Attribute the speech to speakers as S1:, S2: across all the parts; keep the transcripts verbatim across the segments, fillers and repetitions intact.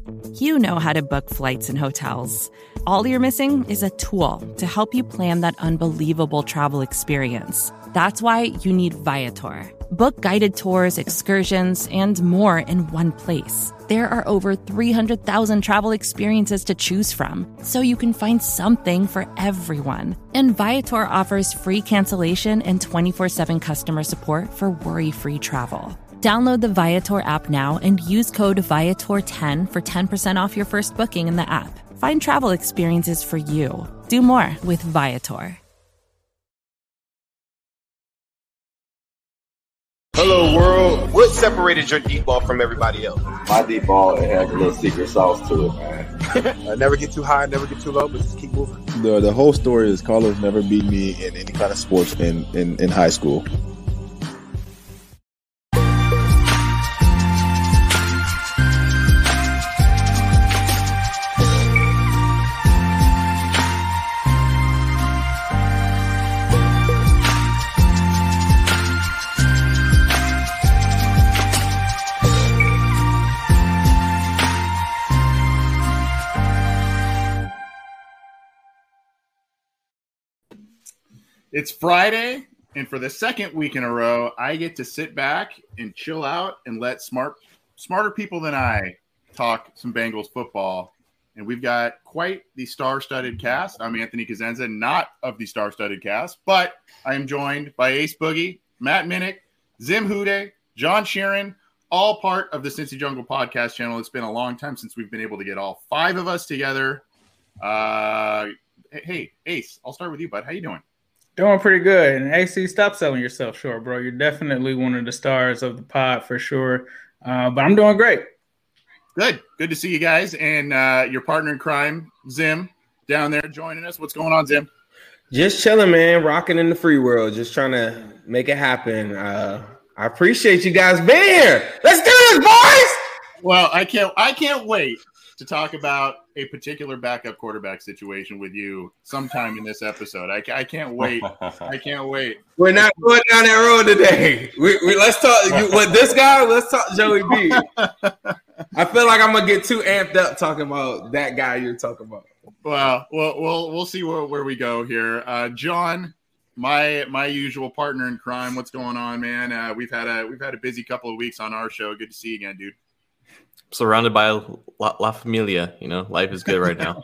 S1: You know how to book flights and hotels. All you're missing is a tool to help you plan that unbelievable travel experience. That's why you need Viator. Book guided tours, excursions, and more in one place. There are over three hundred thousand travel experiences to choose from, so you can find something for everyone. And Viator offers free cancellation and twenty-four seven customer support for worry-free travel. Download the Viator app now and use code Viator ten for ten percent off your first booking in the app. Find travel experiences for you. Do more with Viator.
S2: Hello, world. What separated your deep ball from everybody else?
S3: My deep ball, it has a little secret sauce to it, man.
S2: uh, never get too high, never get too low, but just keep moving.
S4: The the whole story is Carlos never beat me in any kind of sports in, in, in high school.
S5: It's Friday, and for the second week in a row, I get to sit back and chill out and let smart, smarter people than I talk some Bengals football. And we've got quite the star-studded cast. I'm Anthony Cosenza, not of the star-studded cast, but I am joined by Ace Boogie, Matt Minnick, Zim Hude, John Sheeran, all part of the Cincy Jungle podcast channel. It's been a long time since we've been able to get all five of us together. Uh, hey, Ace, I'll start with you, bud. How you doing?
S6: Doing pretty good. And A C, stop selling yourself short, bro. You're definitely one of the stars of the pod for sure. Uh, but I'm doing great.
S5: Good. Good to see you guys. And uh, your partner in crime, Zim, down there joining us. What's going on, Zim?
S7: Just chilling, man. Rocking in the free world. Just trying to make it happen. Uh, I appreciate you guys being here. Let's do this, boys.
S5: Well, I can't. I can't wait to talk about a particular backup quarterback situation with you sometime in this episode. I, I can't wait. I can't wait.
S7: We're not going down that road today. We, we let's talk you, with this guy. Let's talk Joey B. I feel like I'm gonna get too amped up talking about that guy you're talking about.
S5: Well, we'll we'll, we'll see where, where we go here. Uh, John, my my usual partner in crime. What's going on, man? Uh, we've had a we've had a busy couple of weeks on our show. Good to see you again, dude.
S8: Surrounded by La, La Familia, you know, life is good right now.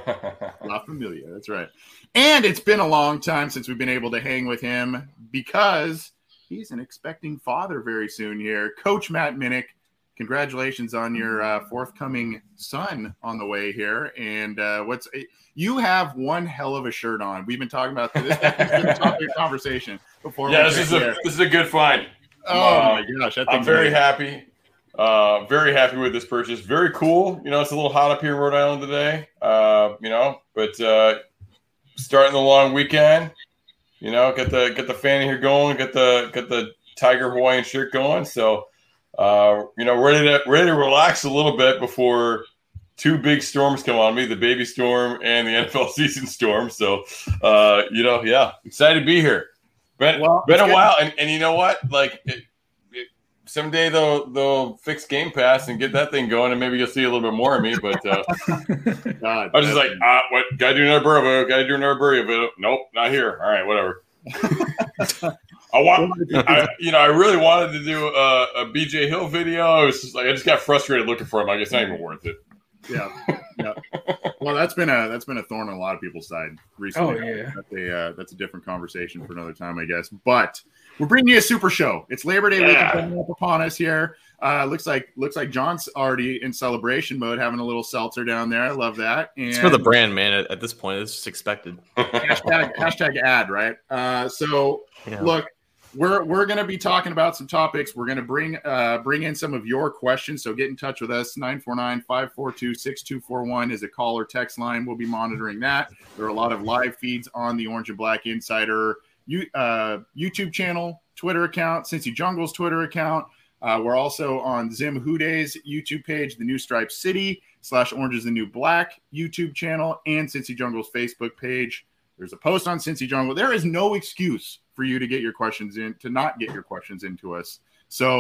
S5: La Familia, that's right. And it's been a long time since we've been able to hang with him because he's an expecting father very soon here. Coach Matt Minnick, congratulations on your uh, forthcoming son on the way here. And uh, what's you have one hell of a shirt on. We've been talking about this. This is the topic of conversation before.
S9: Yeah, this is a this is a good find.
S5: Oh
S9: uh,
S5: my gosh,
S9: I'm very happy. Uh, very happy with this purchase. Very cool. You know, it's a little hot up here in Rhode Island today. Uh, you know, but uh, starting the long weekend. You know, get the get the fan here going. Get the get the Tiger Hawaiian shirt going. So, uh, you know, ready to ready to relax a little bit before two big storms come on me: the baby storm and the N F L season storm. So, uh, you know, yeah, excited to be here. Been
S5: well,
S9: been a
S5: good.
S9: while, and, and you know what, like. It, Someday they'll they'll fix Game Pass and get that thing going, and maybe you'll see a little bit more of me. But uh,
S5: God,
S9: I was just like, ah, what? Gotta do another burrito. Gotta do another burrito. Nope, not here. All right, whatever. I want, I, you know, I really wanted to do a, a B J Hill video. It was just like I just got frustrated looking for him. Like it's not even worth it.
S5: Yeah, yeah. Well, that's been a that's been a thorn on a lot of people's side recently.
S6: Oh yeah,
S5: that's a uh, that's a different conversation for another time, I guess. But we're bringing you a super show. It's Labor Day
S9: Yeah.
S5: weekend coming up upon us here. Uh, looks like looks like John's already in celebration mode, having a little seltzer down there. I love that. And
S8: It's for the brand, man. At, at this point, it's just expected.
S5: hashtag, hashtag ad, right? Uh, so
S8: Yeah.
S5: look, we're we're going to be talking about some topics. We're going to bring uh, bring in some of your questions. So get in touch with us. nine four nine, five four two, six two four one is a call or text line. We'll be monitoring that. There are a lot of live feeds on the Orange and Black Insider you, uh, YouTube channel, Twitter account, Cincy Jungle's Twitter account. Uh, we're also on Zim Hude's YouTube page, the New Stripe City slash Orange is the New Black YouTube channel, and Cincy Jungle's Facebook page. There's a post on Cincy Jungle. There is no excuse for you to get your questions in, to not get your questions into us. So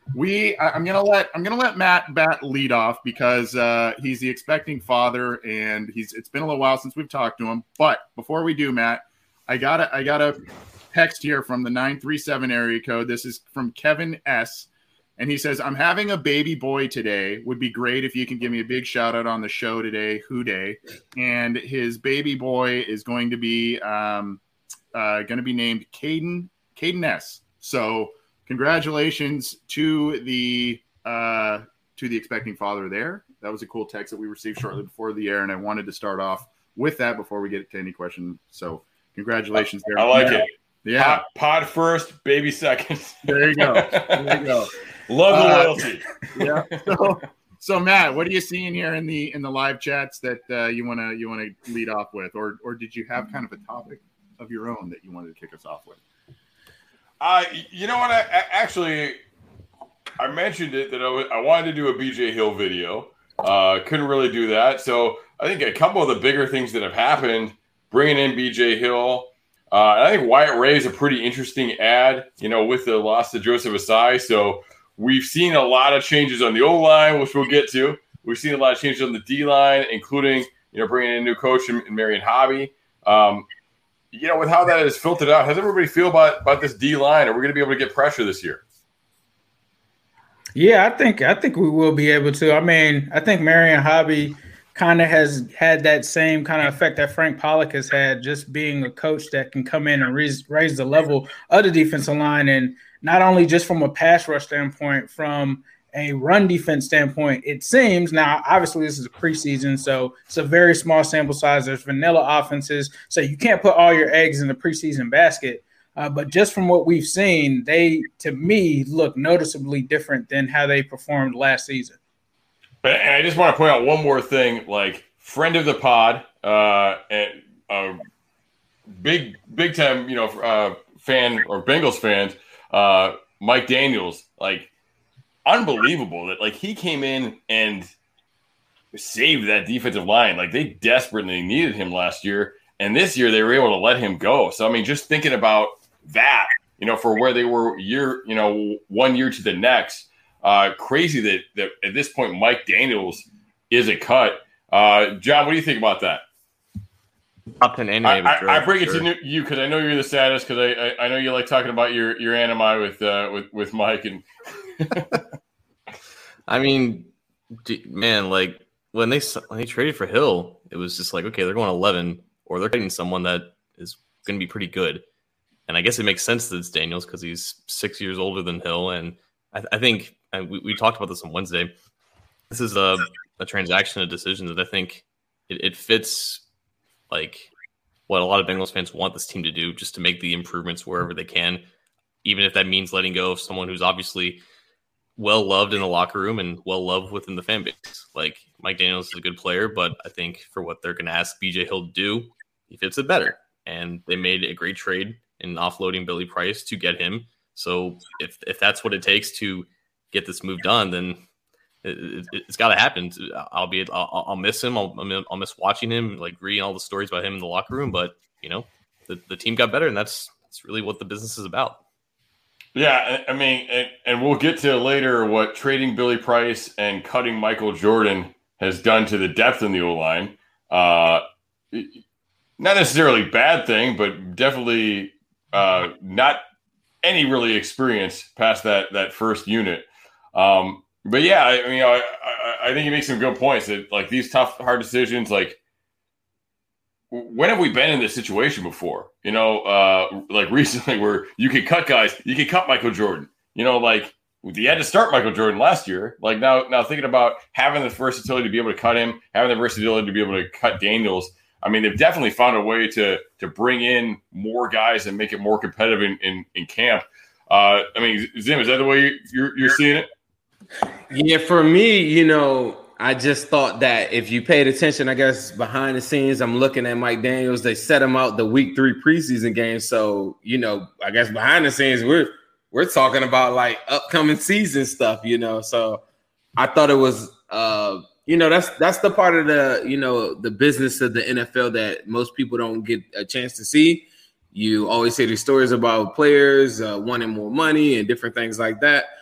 S5: We, I, I'm gonna let I'm gonna let Matt Bat lead off because uh, he's the expecting father, and he's. It's been a little while since we've talked to him. But before we do, Matt, I got a I got a text here from the nine three seven area code. This is from Kevin S. And he says, I'm having a baby boy today. Would be great if you can give me a big shout out on the show today, Who Day. And his baby boy is going to be um, uh, going to be named Caden, Caden S. So congratulations to the uh, to the expecting father there. That was a cool text that we received shortly before the air, and I wanted to start off with that before we get to any questions. So congratulations there.
S9: I like
S5: yeah.
S9: it.
S5: Yeah.
S9: Pod, pod first, baby second.
S5: There you go. There you go.
S9: Love the
S5: uh,
S9: loyalty.
S5: Yeah. So, so Matt, what are you seeing here in the in the live chats that uh, you wanna you wanna lead off with, or or did you have kind of a topic of your own that you wanted to kick us off with?
S9: Uh, you know what? I, I actually I mentioned it that I, w- I wanted to do a B J Hill video. Uh, couldn't really do that, so I think a couple of the bigger things that have happened, bringing in B J Hill. Uh, and I think Wyatt Ray is a pretty interesting ad, you know, with the loss to Joseph Asai. So we've seen a lot of changes on the O-line, which we'll get to. We've seen a lot of changes on the D-line, including, you know, bringing in a new coach in, in Marion Hobby. Um, you know, with how that is filtered out, how does everybody feel about, about this D-line? Are we going to be able to get pressure this year?
S6: Yeah, I think I think we will be able to. I mean, I think Marion Hobby kind of has had that same kind of effect that Frank Pollock has had, just being a coach that can come in and raise, raise the level of the defensive line. And not only just from a pass rush standpoint, from a run defense standpoint, it seems. Now, obviously, this is a preseason, so it's a very small sample size. There's vanilla offenses, so you can't put all your eggs in the preseason basket. Uh, but just from what we've seen, they, to me, look noticeably different than how they performed last season.
S9: And I just want to point out one more thing, like friend of the pod, uh, and uh, big, big time, you know, uh, fan or Bengals fans, uh, Mike Daniels, like unbelievable that like he came in and saved that defensive line. Like they desperately needed him last year, and this year they were able to let him go. So I mean, just thinking about that, you know, for where they were year, you know, one year to the next. Uh, crazy that, that at this point Mike Daniels is a cut. Uh, John, what do you think about that?
S8: Top ten anime.
S9: I, I, I bring
S8: sure.
S9: it to you because I know you're the saddest. Because I, I I know you like talking about your your anime with uh, with with Mike and.
S8: I mean, man, like when they when they traded for Hill, it was just like, okay, they're going eleven, or they're getting someone that is going to be pretty good. And I guess it makes sense that it's Daniels because he's six years older than Hill, and I, I think. And we, we talked about this on Wednesday. This is a, a transaction, a decision that I think it, it fits like what a lot of Bengals fans want this team to do, just to make the improvements wherever they can, even if that means letting go of someone who's obviously well loved in the locker room and well loved within the fan base. Like Mike Daniels is a good player, but I think for what they're going to ask B J Hill to do, he fits it better. And they made a great trade in offloading Billy Price to get him. So if if that's what it takes to get this move done, then it, it, it's got to happen. I'll be, I'll, I'll miss him. I'll, I'll miss watching him, like reading all the stories about him in the locker room. But you know, the, the team got better, and that's that's really what the business is about.
S9: Yeah, I mean, and, and we'll get to later what trading Billy Price and cutting Michael Jordan has done to the depth in the O line. Uh, not necessarily a bad thing, but definitely uh, not any really experience past that that first unit. Um, but yeah, I, you know, I, I, I think you make some good points that like these tough, hard decisions, like when have we been in this situation before? You know, uh, like recently where you could cut guys, you could cut Michael Jordan, you know, like you had to start Michael Jordan last year. Like now, now thinking about having the versatility to be able to cut him, having the versatility to be able to cut Daniels. I mean, they've definitely found a way to, to bring in more guys and make it more competitive in, in, in camp. Uh, I mean, Zim, is that the way you're, you're seeing it?
S7: Yeah, for me, you know, I just thought that if you paid attention, I guess behind the scenes, I'm looking at Mike Daniels. They set him out the week three preseason game. So, you know, I guess behind the scenes, we're we're talking about like upcoming season stuff, you know. So I thought it was, uh, you know, that's that's the part of the, you know, the business of the N F L that most people don't get a chance to see. You always hear these stories about players uh, wanting more money and different things like that.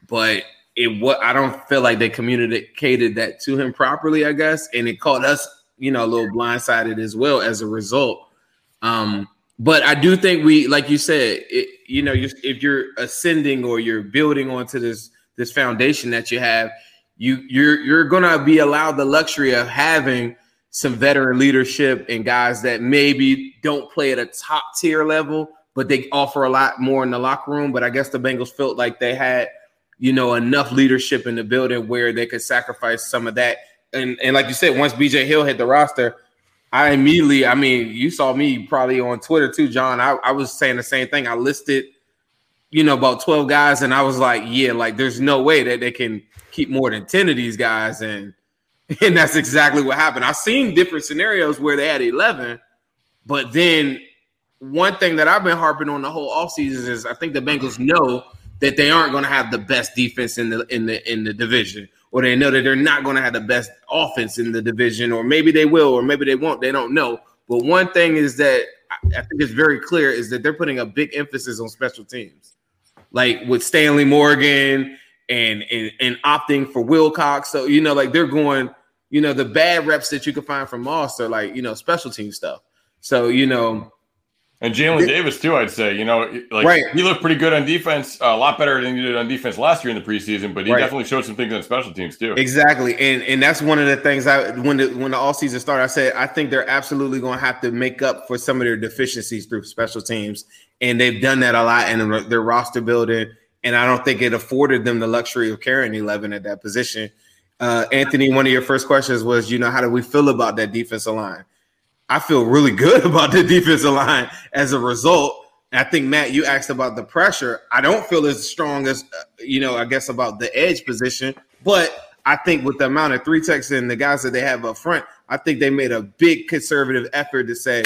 S7: but it what I don't feel like they communicated that to him properly, I guess, and it caught us, you know, a little blindsided as well as a result. Um, but I do think we, like you said, it, you know, you, if you're ascending or you're building onto this this foundation that you have, you you're you're gonna be allowed the luxury of having some veteran leadership and guys that maybe don't play at a top tier level, but they offer a lot more in the locker room. But I guess the Bengals felt like they had, you know, enough leadership in the building where they could sacrifice some of that. And and like you said, once B J Hill hit the roster, I immediately, I mean, you saw me probably on Twitter too, John. I, I was saying the same thing. I listed, you know, about twelve guys, and I was like, yeah, like there's no way that they can keep more than ten of these guys. And and that's exactly what happened. I've seen different scenarios where they had eleven, but then one thing that I've been harping on the whole offseason is I think the Bengals know that they aren't going to have the best defense in the in the in the division. Or they know that they're not going to have the best offense in the division, or maybe they will, or maybe they won't. They don't know. But one thing is that I think it's very clear is that they're putting a big emphasis on special teams, like with Stanley Morgan and and, and opting for Wilcox. So, you know, like they're going, you know, the bad reps that you can find from Moss are like, you know, special team stuff. So, you know.
S9: And Jalen Davis, too, I'd say. You know, like right. He looked pretty good on defense, uh, a lot better than he did on defense last year in the preseason, but he right. definitely showed some things on special teams, too.
S7: Exactly. And and that's one of the things I when the when the all-season started, I said, I think they're absolutely going to have to make up for some of their deficiencies through special teams. And they've done that a lot in their roster building. And I don't think it afforded them the luxury of carrying eleven at that position. Uh, Anthony, one of your first questions was, you know, how do we feel about that defensive line? I feel really good about the defensive line as a result. I think, Matt, you asked about the pressure. I don't feel as strong as, uh, you know, I guess about the edge position. But I think with the amount of three techs and the guys that they have up front, I think they made a big conservative effort to say,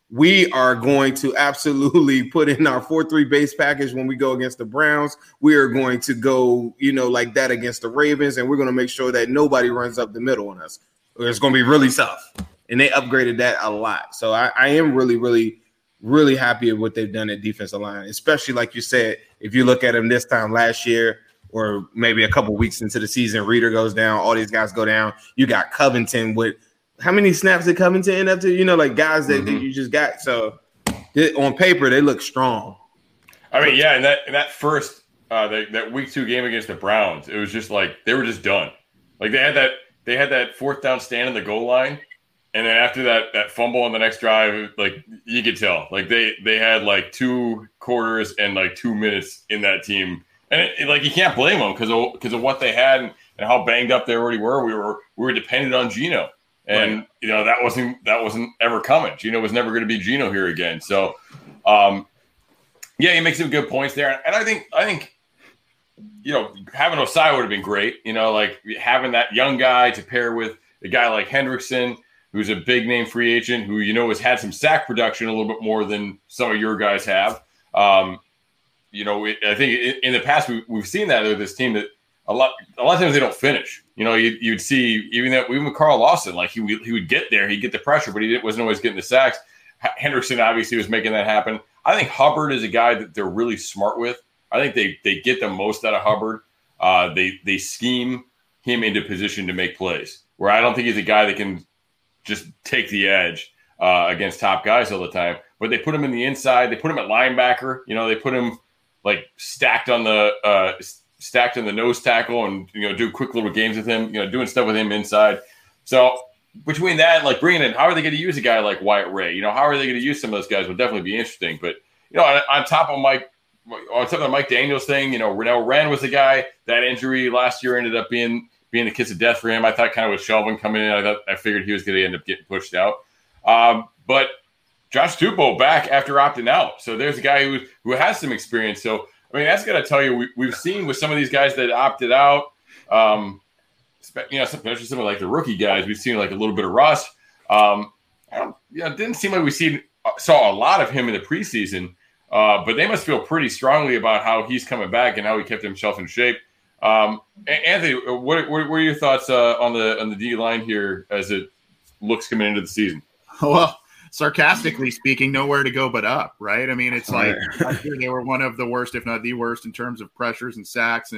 S7: we are going to absolutely put in our four three base package when we go against the Browns. We are going to go, you know, like that against the Ravens, and we're going to make sure that nobody runs up the middle on us. It's going to be really tough. And they upgraded that a lot. So I, I am really, really, really happy with what they've done at defensive line, especially like you said, if you look at them this time last year or maybe a couple weeks into the season, Reader goes down, all these guys go down. You got Covington with how many snaps did Covington end up to? You know, like guys that, mm-hmm. that you just got. So they, on paper, they look strong.
S9: I mean, yeah, and that and that first uh, that, that week two game against the Browns, it was just like they were just done. Like they had that they had that fourth down stand in the goal line. And then after that, that fumble on the next drive, like you could tell, like they they had like two quarters and like two minutes in that team, and it, it, like you can't blame them because of because of what they had and, and how banged up they already were. We were we were dependent on Geno, and right. you know that wasn't that wasn't ever coming. Geno was never going to be Geno here again. So, um, yeah, he makes some good points there, and I think I think you know having Osai would have been great. You know, like having that young guy to pair with a guy like Hendrickson, who's a big name free agent who, you know, has had some sack production a little bit more than some of your guys have. Um, you know, it, I think in, in the past we, we've seen that with this team that a lot a lot of times they don't finish. You know, you, you'd see even that even with Carl Lawson, like he would, he would get there, he'd get the pressure, but he didn't, wasn't always getting the sacks. Hendrickson obviously was making that happen. I think Hubbard is a guy that they're really smart with. I think they they get the most out of Hubbard. Uh, they they scheme him into position to make plays. Where I don't think he's a guy that can just take the edge uh, against top guys all the time. But they put him in the inside. They put him at linebacker. You know, they put him like stacked on the uh, stacked on the nose tackle, and you know, do quick little games with him. You know, doing stuff with him inside. So between that, and like bringing in, how are they going to use a guy like Wyatt Ray? You know, how are they going to use some of those guys? Would definitely be interesting. But you know, on, on top of Mike, on top of the Mike Daniels thing, you know, Renell Wren was the guy. That injury last year ended up being. being the kiss of death for him. I thought kind of with Shelvin coming in, I thought I figured he was going to end up getting pushed out. Um, but Josh Tupou back after opting out. So there's a guy who who has some experience. So, I mean, that's going to tell you we, we've seen with some of these guys that opted out, um, you know, especially some of like the rookie guys, we've seen like a little bit of rust. Um, I don't, you know, it didn't seem like we seen, saw a lot of him in the preseason, uh, but they must feel pretty strongly about how he's coming back and how he kept himself in shape. Um, Anthony, what, what were your thoughts uh, on the on the D line here as it looks coming into the season?
S5: Well, sarcastically speaking, nowhere to go but up, right? I mean, it's like I think they were one of the worst, if not the worst, in terms of pressures and sacks and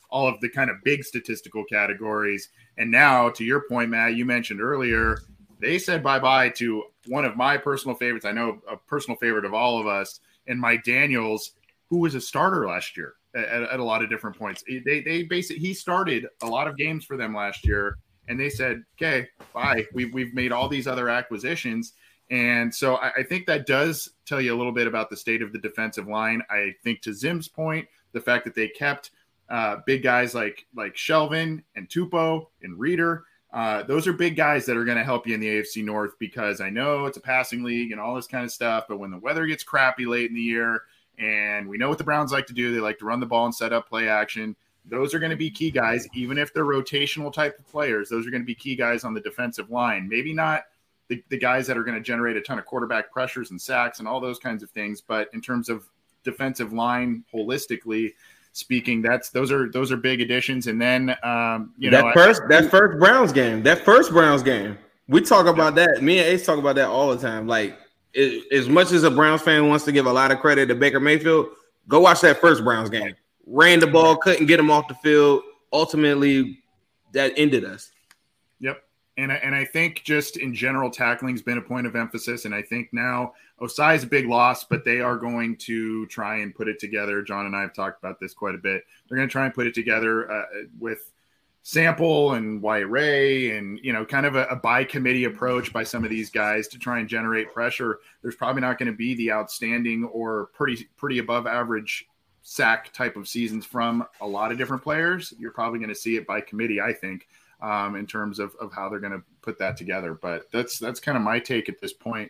S5: all of the kind of big statistical categories. And now, to your point, Matt, you mentioned earlier, they said bye-bye to one of my personal favorites. I know a personal favorite of all of us, and Mike Daniels, who was a starter last year at, at a lot of different points. They they basically he started a lot of games for them last year, and they said, "Okay, bye. We've we've made all these other acquisitions." And so I, I think that does tell you a little bit about the state of the defensive line. I think to Zim's point, the fact that they kept uh, big guys like like Shelvin and Tupou and Reeder, uh, those are big guys that are going to help you in the A F C North, because I know it's a passing league and all this kind of stuff, but when the weather gets crappy late in the year, and we know what the Browns like to do, they like to run the ball and set up play action. Those are going to be key guys, even if they're rotational type of players. Those are going to be key guys on the defensive line. Maybe not The, the guys that are going to generate a ton of quarterback pressures and sacks and all those kinds of things. But in terms of defensive line, holistically speaking, that's those are those are big additions. And then um, you know
S7: that first
S5: I,
S7: that first Browns game, that first Browns game, we talk about that. Me and Ace talk about that all the time. Like it, as much as a Browns fan wants to give a lot of credit to Baker Mayfield, go watch that first Browns game. Ran the ball, couldn't get him off the field. Ultimately, that ended us.
S5: Yep. And I, and I think just in general, tackling has been a point of emphasis. And I think now Osai is a big loss, but they are going to try and put it together. John and I have talked about this quite a bit. They're going to try and put it together uh, with Sample and Wyatt Ray and, you know, kind of a, a by committee approach by some of these guys to try and generate pressure. There's probably not going to be the outstanding or pretty, pretty above average sack type of seasons from a lot of different players. You're probably going to see it by committee, I think. Um, in terms of, of how they're going to put that together. But that's that's kind of my take at this point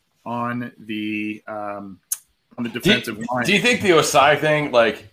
S5: on the um, on the defensive
S9: do you,
S5: line.
S9: Do you think the Osai thing, like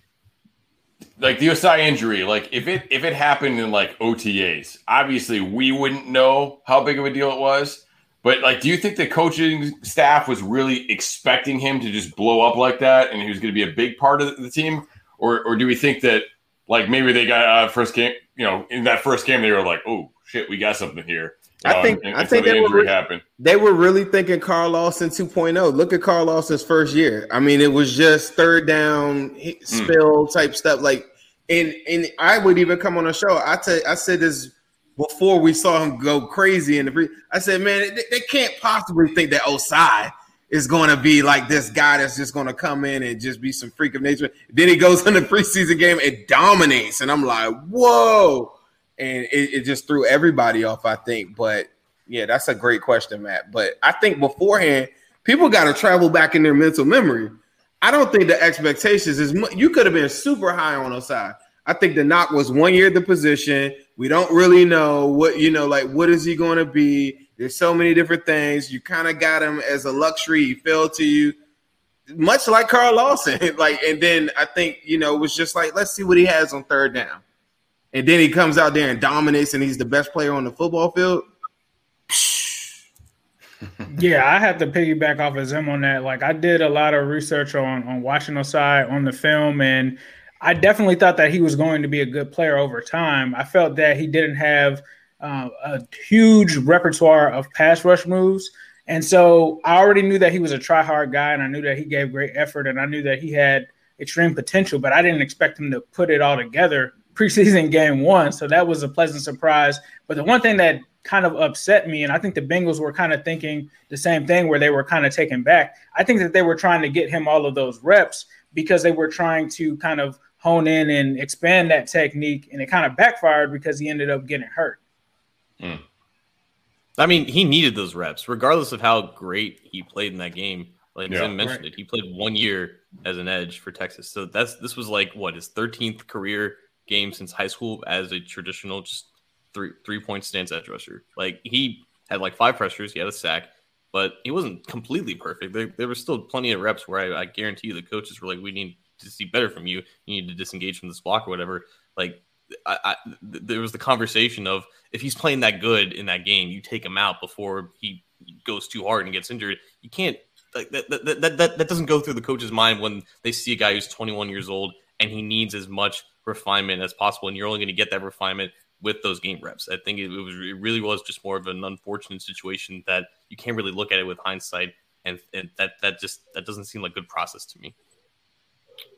S9: like the Osai injury, like if it if it happened in like O T As, obviously we wouldn't know how big of a deal it was. But like, do you think the coaching staff was really expecting him to just blow up like that, and he was going to be a big part of the team, or or do we think that like maybe they got uh, first game? You know, in that first game, they were like, "Oh shit, we got something here." You
S7: I
S9: know,
S7: think
S9: and,
S7: I
S9: and
S7: think
S9: so the
S7: they
S9: injury
S7: were
S9: happened.
S7: They were really thinking Carl Lawson two point oh. Look at Carl Lawson's first year. I mean, it was just third down spill mm. type stuff. Like, and and I would even come on a show. I tell I said this before we saw him go crazy in the pre. I said, man, they, they can't possibly think that Osai is going to be like this guy that's just going to come in and just be some freak of nature. Then he goes in the preseason game and dominates, and I'm like, whoa. And it, it just threw everybody off, I think. But, yeah, that's a great question, Matt. But I think beforehand, people got to travel back in their mental memory. I don't think the expectations is – you could have been super high on Osai. I think the knock was one year at the position. We don't really know what – you know, like what is he going to be? There's so many different things. You kind of got him as a luxury. He fell to you, much like Carl Lawson. like, And then I think, you know, it was just like, let's see what he has on third down. And then he comes out there and dominates, and he's the best player on the football field.
S6: Yeah, I have to piggyback off of Zim on that. Like, I did a lot of research on, on watching Osai on the film, and I definitely thought that he was going to be a good player over time. I felt that he didn't have uh, a huge repertoire of pass rush moves. And so I already knew that he was a try-hard guy, and I knew that he gave great effort, and I knew that he had extreme potential, but I didn't expect him to put it all together preseason game one. So that was a pleasant surprise. But the one thing that kind of upset me, and I think the Bengals were kind of thinking the same thing where they were kind of taken back. I think that they were trying to get him all of those reps because they were trying to kind of hone in and expand that technique, and it kind of backfired because he ended up getting hurt.
S8: Mm. I mean, he needed those reps, regardless of how great he played in that game. Like yeah, Zim mentioned right. it, he played one year as an edge for Texas. So that's this was like what his thirteenth career game since high school as a traditional just three three point stance edge rusher. Like he had like five pressures, he had a sack, but he wasn't completely perfect. There, there were still plenty of reps where I, I guarantee you the coaches were like, "We need to see better from you. You need to disengage from this block or whatever." Like I, I, th- there was the conversation of if he's playing that good in that game, you take him out before he goes too hard and gets injured. You can't like that. That that that, that doesn't go through the coach's mind when they see a guy who's twenty-one years old and he needs as much refinement as possible, and you're only going to get that refinement with those game reps. I think it, it was it really was just more of an unfortunate situation that you can't really look at it with hindsight, and, and that that just that doesn't seem like good process to me.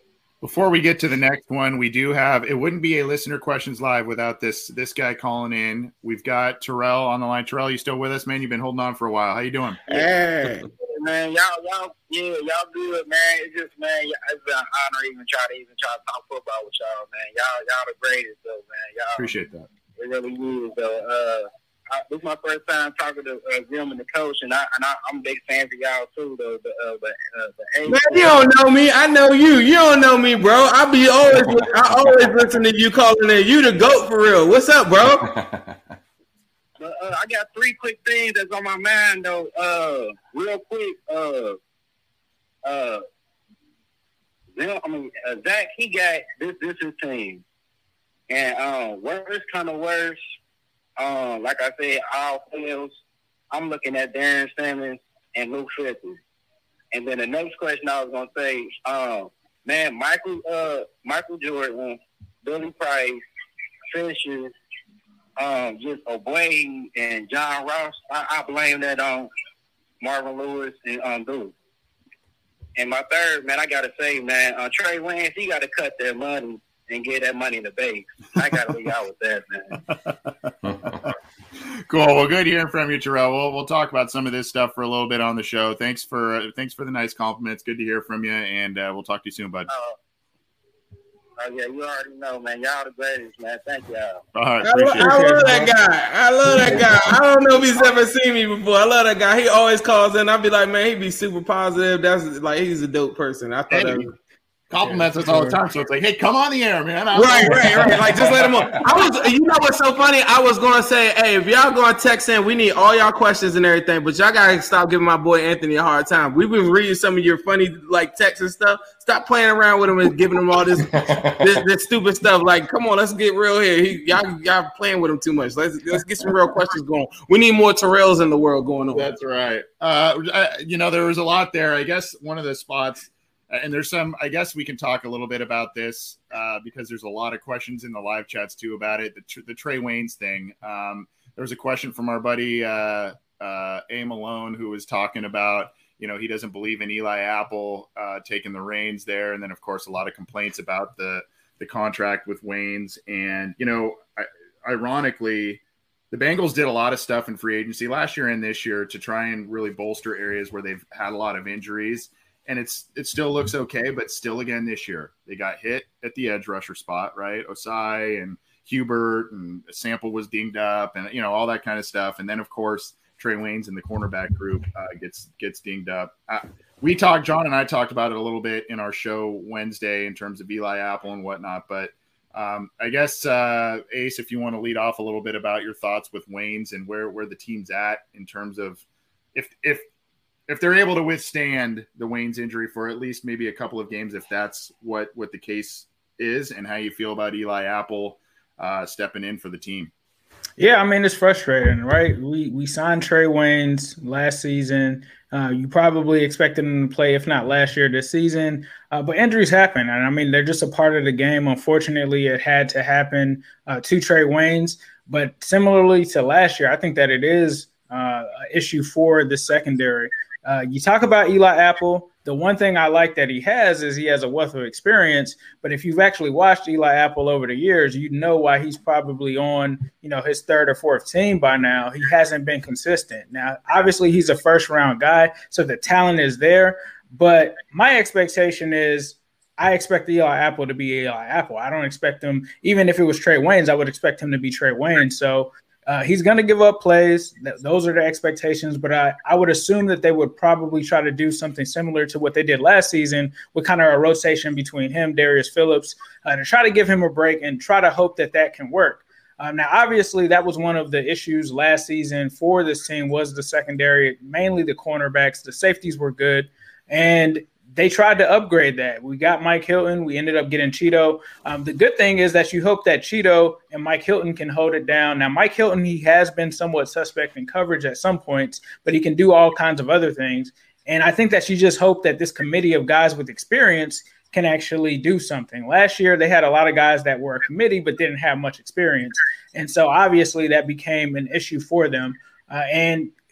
S5: Before we get to the next one, we do have, it wouldn't be a listener questions live without this this guy calling in. We've got Terrell on the line. Terrell, you still with us, man? You've been holding on for a while. How you doing?
S10: Hey, man, y'all, y'all, yeah, y'all good, man. It's just, man, it's been an honor even try to even try to talk football with y'all, man. Y'all, y'all the greatest, though, man. Y'all
S5: appreciate that.
S10: It really is, though. Uh, I, this is my first time talking to uh, Jim and the coach, and, I, and I, I'm a big fan for y'all too. Though the uh, the, uh, the
S7: man, you don't know me. I know you. You don't know me, bro. I be always, I always listen to you calling in. You the GOAT for real. What's up, bro?
S10: But uh, I got three quick things that's on my mind though. Uh, real quick. Uh, uh, Zim, I mean uh, Zach. He got this. This is his team, and uh, worse kind of worse. Um, like I said, all fields. I'm looking at Darren Simmons and Luke Fickle. And then the next question I was gonna say, um, man, Michael, uh, Michael Jordan, Billy Price, Fisher, um, just Obey and John Ross. I, I blame that on Marvin Lewis and um, Duke. And my third, man, I gotta say, man, uh, Trey Waynes, he gotta cut that money and get that money in the base. I gotta leave out with that, man.
S5: Cool. Well, good hearing from you, Terrell. We'll we'll talk about some of this stuff for a little bit on the show. Thanks for uh, thanks for the nice compliments. Good to hear from you, and uh, we'll talk to you soon, bud.
S10: Uh, oh yeah, you already know, man. Y'all the greatest, man. Thank y'all.
S5: All right,
S7: I,
S5: appreciate
S7: I
S5: it.
S7: love that guy. I love that guy. I don't know if he's ever seen me before. I love that guy. He always calls in. I'll be like, man, he be super positive. That's like he's a dope person. I thought
S5: Hey,
S7: that was,
S5: compliments us all the time, so it's like, hey, come on the air, man. I-
S7: right, right, right. Like just let him on. I was, you know what's so funny? I was gonna say, hey, if y'all gonna text in, we need all y'all questions and everything, but y'all gotta stop giving my boy Anthony a hard time. We've been reading some of your funny like texts and stuff. Stop playing around with him and giving him all this this, this stupid stuff. Like, come on, let's get real here. He, y'all, y'all playing with him too much. Let's let's get some real questions going. We need more Terrells in the world going on.
S5: That's right. Uh, I- you know, there was a lot there. I guess one of the spots. And there's some, I guess we can talk a little bit about this uh, because there's a lot of questions in the live chats too about it. The, the Trey Waynes thing. Um, there was a question from our buddy uh, uh, A. Malone who was talking about, you know, he doesn't believe in Eli Apple uh, taking the reins there. And then, of course, a lot of complaints about the, the contract with Waynes. And, you know, I, ironically, the Bengals did a lot of stuff in free agency last year and this year to try and really bolster areas where they've had a lot of injuries. And it's it still looks okay, but still again this year they got hit at the edge rusher spot, right? Osai and Hubert and Sample was dinged up, and you know all that kind of stuff. And then of course Trey Waynes in the cornerback group uh, gets gets dinged up. Uh, we talked, John and I talked about it a little bit in our show Wednesday in terms of Eli Apple and whatnot. But um, I guess uh, Ace, if you want to lead off a little bit about your thoughts with Waynes and where where the team's at in terms of if if. If they're able to withstand the Waynes injury for at least maybe a couple of games, if that's what, what the case is, and how you feel about Eli Apple uh, stepping in for the team.
S6: Yeah, I mean, it's frustrating, right? We we signed Trey Waynes last season. Uh, you probably expected him to play, if not last year, this season. Uh, but injuries happen. And, I mean, they're just a part of the game. Unfortunately, it had to happen uh, to Trey Waynes. But similarly to last year, I think that it is uh, an issue for the secondary. Uh, you talk about Eli Apple. The one thing I like that he has is he has a wealth of experience. But if you've actually watched Eli Apple over the years, you know why he's probably on, you know, his third or fourth team by now. He hasn't been consistent. Now, obviously, he's a first round guy, so the talent is there. But my expectation is I expect Eli Apple to be Eli Apple. I don't expect him, even if it was Trey Waynes, I would expect him to be Trey Waynes. So Uh, he's going to give up plays. Th- those are the expectations, but I, I would assume that they would probably try to do something similar to what they did last season with kind of a rotation between him, Darius Phillips, uh, to try to give him a break and try to hope that that can work. Um, now, obviously, that was one of the issues last season for this team was the secondary, mainly the cornerbacks. The safeties were good, and they tried to upgrade that. We got Mike Hilton. We ended up getting Cheeto. Um, the good thing is that you hope that Cheeto and Mike Hilton can hold it down. Now, Mike Hilton, he has been somewhat suspect in coverage at some points, but he can do all kinds of other things. And I think that you just hope that this committee of guys with experience can actually do something. Last year, they had a lot of guys that were a committee but didn't have much experience. And so, obviously, that became an issue for them. Uh, and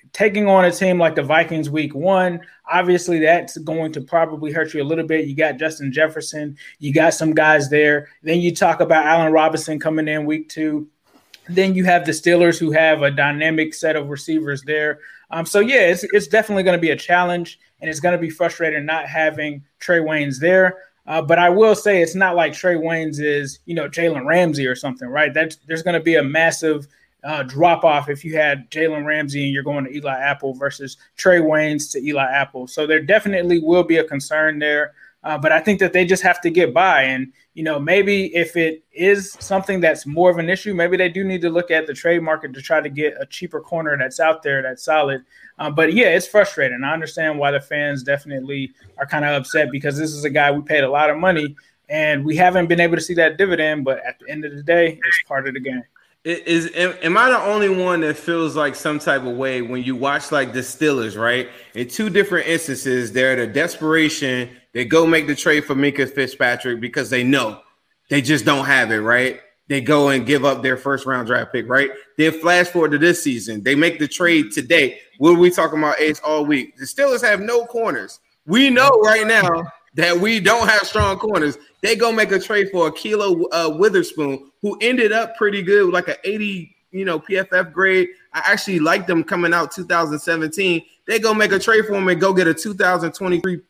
S6: taking on a team like the Vikings week one, obviously that's going to probably hurt you a little bit. You got Justin Jefferson. You got some guys there. Then you talk about Allen Robinson coming in week two. Then you have the Steelers who have a dynamic set of receivers there. Um, so, yeah, it's, it's definitely going to be a challenge, and it's going to be frustrating not having Trey Waynes there. Uh, but I will say it's not like Trey Waynes is, you know, Jalen Ramsey or something, right? That's, there's going to be a massive uh, drop-off if you had Jalen Ramsey and you're going to Eli Apple versus Trey Waynes to Eli Apple. So there definitely will be a concern there. Uh, but I think that they just have to get by. And, you know, maybe if it is something that's more of an issue, maybe they do need to look at the trade market to try to get a cheaper corner that's out there that's solid. Uh, but, yeah, it's frustrating. I understand why the fans definitely are kind of upset because this is a guy we paid a lot of money, and we haven't been able to see that dividend. But at the end of the day, it's part of the game.
S7: Is am I the only one that feels like some type of way when you watch like the Steelers, right? In two different instances, they're the desperation. They go make the trade for Minkah Fitzpatrick because they know they just don't have it, right? They go and give up their first round draft pick, right? Then flash forward to this season. They make the trade today. What are we talking about, Ace, all week? The Steelers have no corners. We know right now that we don't have strong corners. They go make a trade for a Kilo uh, Witherspoon, who ended up pretty good with like an eighty, you know, P F F grade. I actually liked them coming out two thousand seventeen. They go make a trade for him and go get a two thousand twenty-three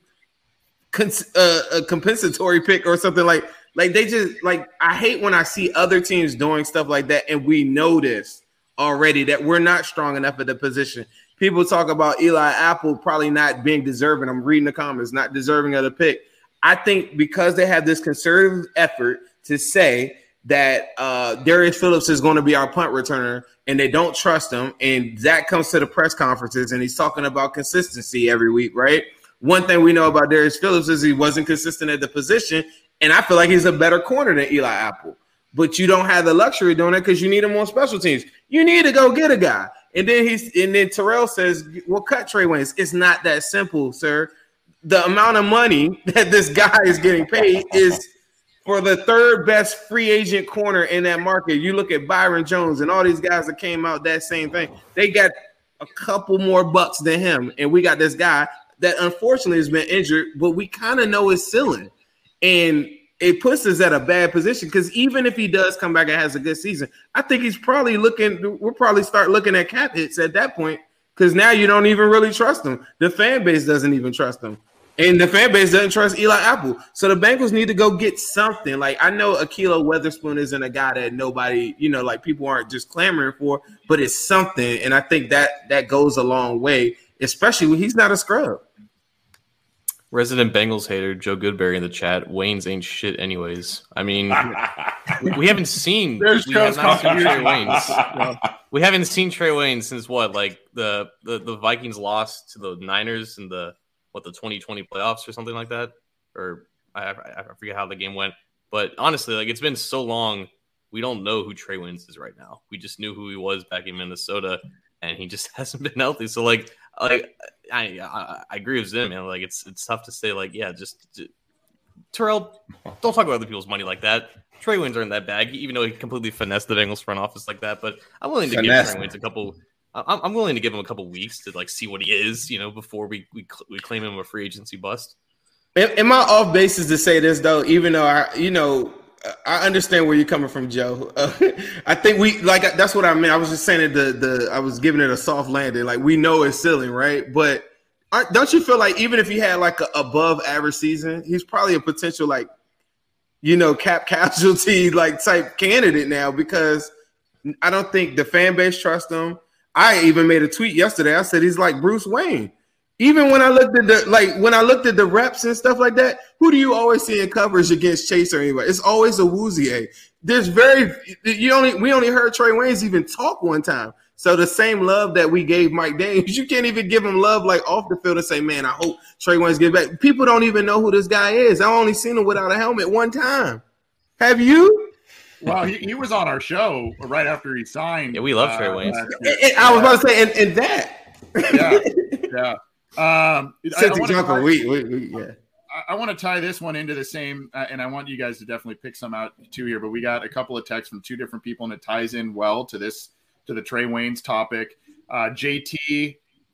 S7: cons- uh, a compensatory pick or something like. Like they just like I hate when I see other teams doing stuff like that, and we know this already that we're not strong enough at the position. People talk about Eli Apple probably not being deserving. I'm reading the comments, not deserving of the pick. I think because they have this conservative effort to say that uh, Darius Phillips is going to be our punt returner, and they don't trust him, and Zach comes to the press conferences, and he's talking about consistency every week, right? One thing we know about Darius Phillips is he wasn't consistent at the position, and I feel like he's a better corner than Eli Apple. But you don't have the luxury of doing that because you need him on special teams. You need to go get a guy. And then he's and then Terrell says, well, cut Trey Waynes. It's not that simple, sir. The amount of money that this guy is getting paid is for the third best free agent corner in that market. You look at Byron Jones and all these guys that came out that same thing. They got a couple more bucks than him. And we got this guy that unfortunately has been injured, but we kind of know his ceiling. And it puts us at a bad position because even if he does come back and has a good season, I think he's probably looking – we'll probably start looking at cap hits at that point because now you don't even really trust him. The fan base doesn't even trust him. And the fan base doesn't trust Eli Apple. So the Bengals need to go get something. Like, I know Akilo Witherspoon isn't a guy that nobody, you know, like people aren't just clamoring for, but it's something. And I think that that goes a long way, especially when he's not a scrub.
S8: Resident Bengals hater Joe Goodberry in the chat. Waynes ain't shit anyways. I mean, we, we haven't seen
S5: There's
S8: we have not seen
S5: Coach
S8: Trey Waynes. No. We haven't seen Trey Waynes since what, like the, the the Vikings lost to the Niners in the what the twenty twenty playoffs or something like that, or I, I forget how the game went. But honestly, like it's been so long, we don't know who Trey Waynes is right now. We just knew who he was back in Minnesota, and he just hasn't been healthy. So like. Like I, I, I agree with Zim, man. Like it's it's tough to say. Like yeah, just, just Terrell, don't talk about other people's money like that. Trey Waynes are in that bag, even though he completely finessed the Bengals front office like that. But I'm willing to Finesse. give Trey Waynes a couple. I'm, I'm willing to give him a couple weeks to like see what he is, you know, before we we, we claim him a free agency bust.
S7: Am I off basis to say this though? Even though I, you know. I understand where you're coming from, Joe. Uh, I think we like that's what I meant. I was just saying that the the I was giving it a soft landing. Like we know it's ceiling, right? But aren't, don't you feel like even if he had like a above average season, he's probably a potential like you know cap casualty like type candidate now because I don't think the fan base trusts him. I even made a tweet yesterday. I said he's like Bruce Wayne. Even when I looked at the like when I looked at the reps and stuff like that, who do you always see in coverage against Chase or anybody? It's always a Woozier. There's very you only we only heard Trey Waynes even talk one time. So the same love that we gave Mike Daniels, you can't even give him love like off the field and say, man, I hope Trey Waynes get back. People don't even know who this guy is. I only seen him without a helmet one time. Have you?
S5: Well, he, he was on our show right after he signed.
S8: Yeah, we love uh, Trey Waynes.
S7: And I was about to say, and, and that.
S5: Yeah, yeah. Um, I, I
S7: tie, we, we, we, yeah.
S5: I, I want to tie this one into the same, uh, and I want you guys to definitely pick some out too here. But we got a couple of texts from two different people, and it ties in well to this to the Trey Waynes topic. Uh, J T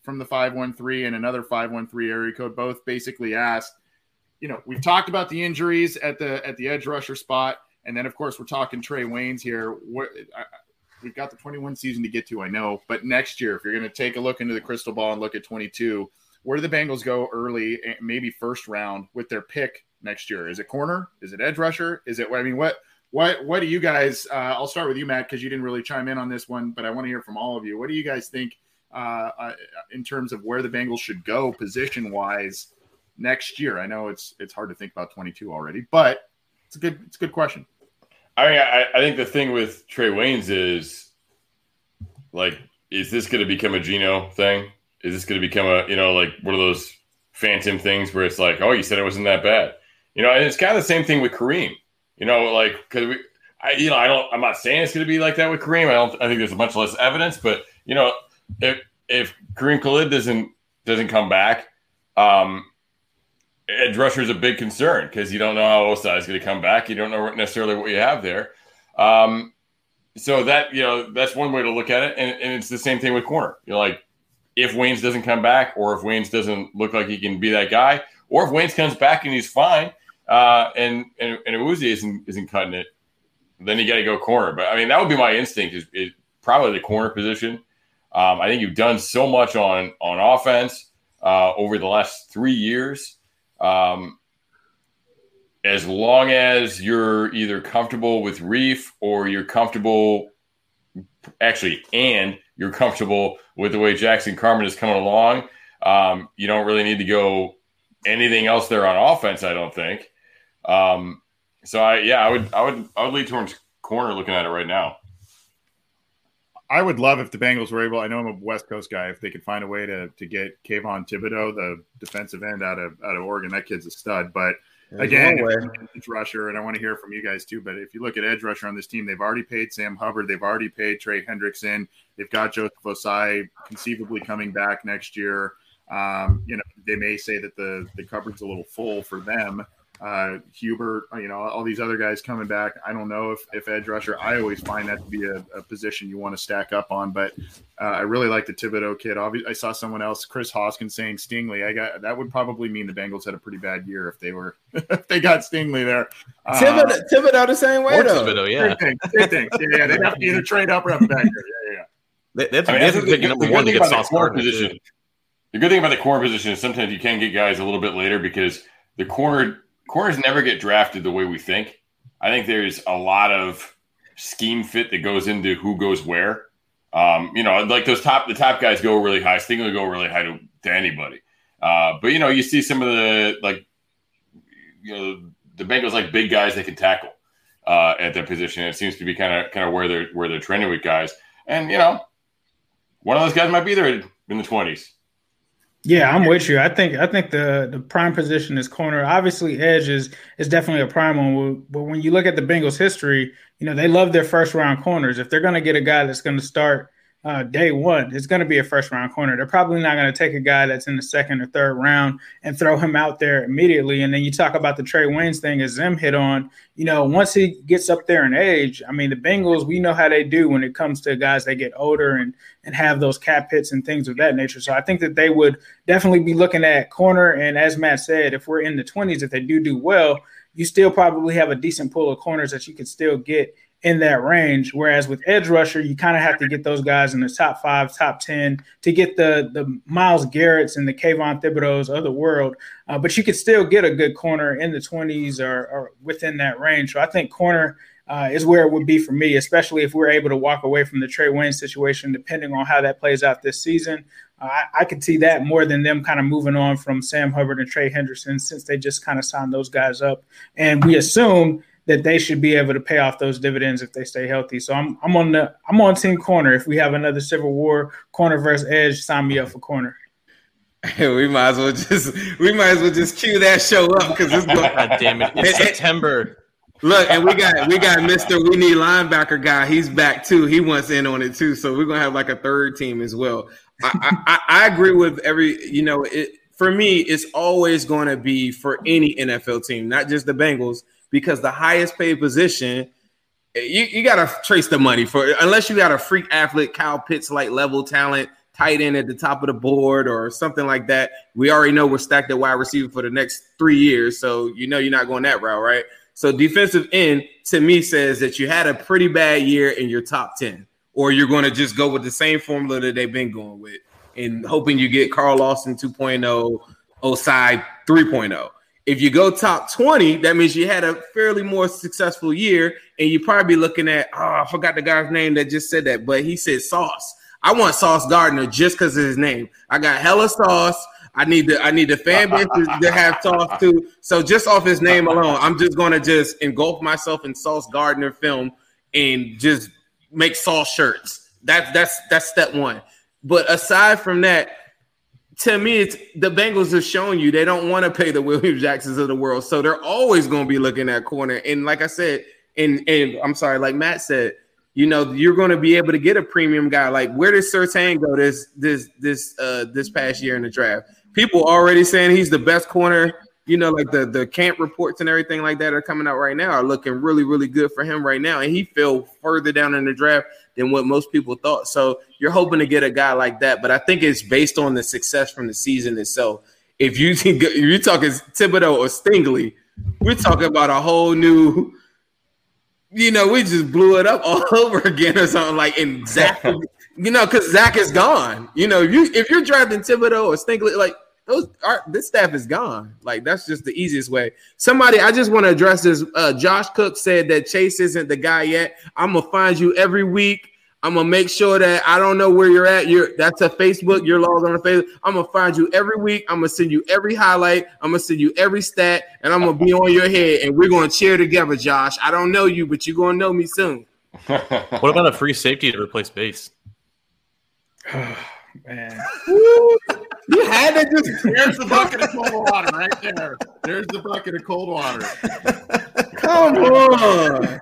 S5: from the five one three and another five one three area code both basically asked, you know, we've talked about the injuries at the at the edge rusher spot, and then of course we're talking Trey Waynes here. What I, we've got the twenty-one season to get to, I know, but next year, if you're going to take a look into the crystal ball and look at twenty-two, where do the Bengals go early, maybe first round with their pick next year? Is it corner? Is it edge rusher? Is it? I mean, what? What what do you guys? Uh, I'll start with you, Matt, because you didn't really chime in on this one, but I want to hear from all of you. What do you guys think uh, uh, in terms of where the Bengals should go position wise next year? I know it's it's hard to think about twenty-two already, but it's a good it's a good question.
S9: I mean, I, I think the thing with Trey Waynes is, like, is this going to become a Geno thing? Is this going to become a, you know, like one of those phantom things where it's like, oh, you said it wasn't that bad, you know? And it's kind of the same thing with Kareem. You know, like, because we, I, you know, I don't, I'm not saying it's going to be like that with Kareem. I don't, I think there's a much less evidence, but you know, if if Kareem Khalid doesn't doesn't come back, um, edge rusher is a big concern because you don't know how Osai is going to come back. You don't know necessarily what you have there. Um, so that, you know, that's one way to look at it, and, and it's the same thing with corner. You're like, if Waynes doesn't come back, or if Waynes doesn't look like he can be that guy, or if Waynes comes back and he's fine. Uh, and and and Uzi isn't isn't cutting it, then you got to go corner. But I mean, that would be my instinct is, is probably the corner position. Um, I think you've done so much on on offense uh, over the last three years. Um, as long as you're either comfortable with Reef or you're comfortable, actually, and you're comfortable with the way Jackson Carman is coming along, um, you don't really need to go anything else there on offense, I don't think. Um, so I, yeah, I would, I would, I would lead towards corner looking at it right now.
S5: I would love if the Bengals were able, I know I'm a West Coast guy, if they could find a way to to get Kayvon Thibodeau, the defensive end out of out of Oregon. That kid's a stud. But There's again, edge rusher, and I want to hear from you guys too, but if you look at edge rusher on this team, they've already paid Sam Hubbard. They've already paid Trey Hendrickson. They've got Joseph Osai conceivably coming back next year. Um, you know, they may say that the, the cupboard's a little full for them. Uh, Hubert, you know, all these other guys coming back. I don't know if, if edge rusher, I always find that to be a, a position you want to stack up on, but uh, I really like the Thibodeau kid. Obviously, I saw someone else, Chris Hoskins, saying Stingley. I got that would probably mean the Bengals had a pretty bad year if they were if they got Stingley there. Uh,
S7: Thibodeau, Thibodeau the same way though.
S8: Thibodeau, yeah.
S5: Same thing, same thing. Yeah, they have to either trade up or up back there. Yeah, yeah.
S8: They, they have to,
S9: I mean,
S8: they have to pick number one to get Sauce Gardner
S9: position. The good thing about the corner position is sometimes you can get guys a little bit later because the corner corners never get drafted the way we think. I think there's a lot of scheme fit that goes into who goes where. Um, you know, like those top the top guys go really high. Stingley go really high to, to anybody. Uh, but you know, you see some of the like, you know, the Bengals like big guys that can tackle uh, at that position. It seems to be kind of kind of where they're where they're trending with guys. And you know, one of those guys might be there in the twenties.
S6: Yeah, I'm with you. I think I think the, the prime position is corner. Obviously, edge is, is definitely a prime one. But when you look at the Bengals' history, you know, they love their first-round corners. If they're going to get a guy that's going to start uh, day one, it's going to be a first-round corner. They're probably not going to take a guy that's in the second or third round and throw him out there immediately. And then you talk about the Trey Waynes thing, as Zim hit on. You know, once he gets up there in age, I mean, the Bengals, we know how they do when it comes to guys that get older and and have those cap hits and things of that nature. So I think that they would definitely be looking at corner. And as Matt said, if we're in the twenties, if they do do well, you still probably have a decent pool of corners that you could still get in that range. Whereas with edge rusher, you kind of have to get those guys in the top five, top ten to get the the Myles Garretts and the Kayvon Thibodeaus of the world. Uh, but you could still get a good corner in the twenties or, or within that range. So I think corner uh, is where it would be for me, especially if we're able to walk away from the Trey Waynes situation, depending on how that plays out this season. Uh, I, I could see that more than them kind of moving on from Sam Hubbard and Trey Hendrickson, since they just kind of signed those guys up. And we assume that they should be able to pay off those dividends if they stay healthy. So I'm I'm on the I'm on team corner. If we have another Civil War corner versus edge, sign me up for corner.
S7: we might as well just we might as well just cue that show up because it's going.
S8: God damn it! It's September.
S7: Look, and we got we got Mister We Need Linebacker guy. He's back too. He wants in on it too. So we're gonna have like a third team as well. I I, I agree with every you know it for me. It's always going to be for any N F L team, not just the Bengals, because the highest paid position. You, you got to trace the money for unless you got a freak athlete, Kyle Pitts like level talent tight end at the top of the board or something like that. We already know we're stacked at wide receiver for the next three years. So, you know, you're not going that route, right? So defensive end to me says that you had a pretty bad year in your top ten, or you're going to just go with the same formula that they've been going with and hoping you get Carl Lawson two point oh, Osai three point oh. If you go top twenty, that means you had a fairly more successful year, and you probably be looking at, oh, I forgot the guy's name that just said that, but he said Sauce. I want Sauce Gardner just because of his name. I got hella Sauce. I need the I need the fan base to, to have Sauce too. So just off his name alone, I'm just going to just engulf myself in Sauce Gardner film and just make Sauce shirts. That's that's that's step one. But aside from that, to me, it's the Bengals have shown you they don't want to pay the William Jacksons of the world. So they're always going to be looking at corner. And like I said, and, and I'm sorry, like Matt said, you know, you're going to be able to get a premium guy. Like, where did Surtain go this this this uh, this past year in the draft? People already saying he's the best corner. You know, like the, the camp reports and everything like that are coming out right now are looking really, really good for him right now. And he fell further down in the draft than what most people thought. So you're hoping to get a guy like that. But I think it's based on the success from the season itself. If, you, if you're talking Thibodeau or Stingley, we're talking about a whole new, you know, we just blew it up all over again or something like, and Zach, you know, because Zach is gone. You know, if, you, if you're drafting Thibodeau or Stingley, like, Those are, this staff is gone. Like, that's just the easiest way. Somebody, I just want to address this. Uh, Josh Cook said that Chase isn't the guy yet. I'm going to find you every week. I'm going to make sure that I don't know where you're at. You're That's a Facebook. You're logged on to Facebook. I'm going to find you every week. I'm going to send you every highlight. I'm going to send you every stat, and I'm going to be on your head, and we're going to cheer together, Josh. I don't know you, but you're going to know me soon.
S8: What about a free safety to replace Bates?
S6: Man.
S7: You had to just.
S5: There's the bucket of cold water right there. There's the bucket of cold water.
S7: Come on.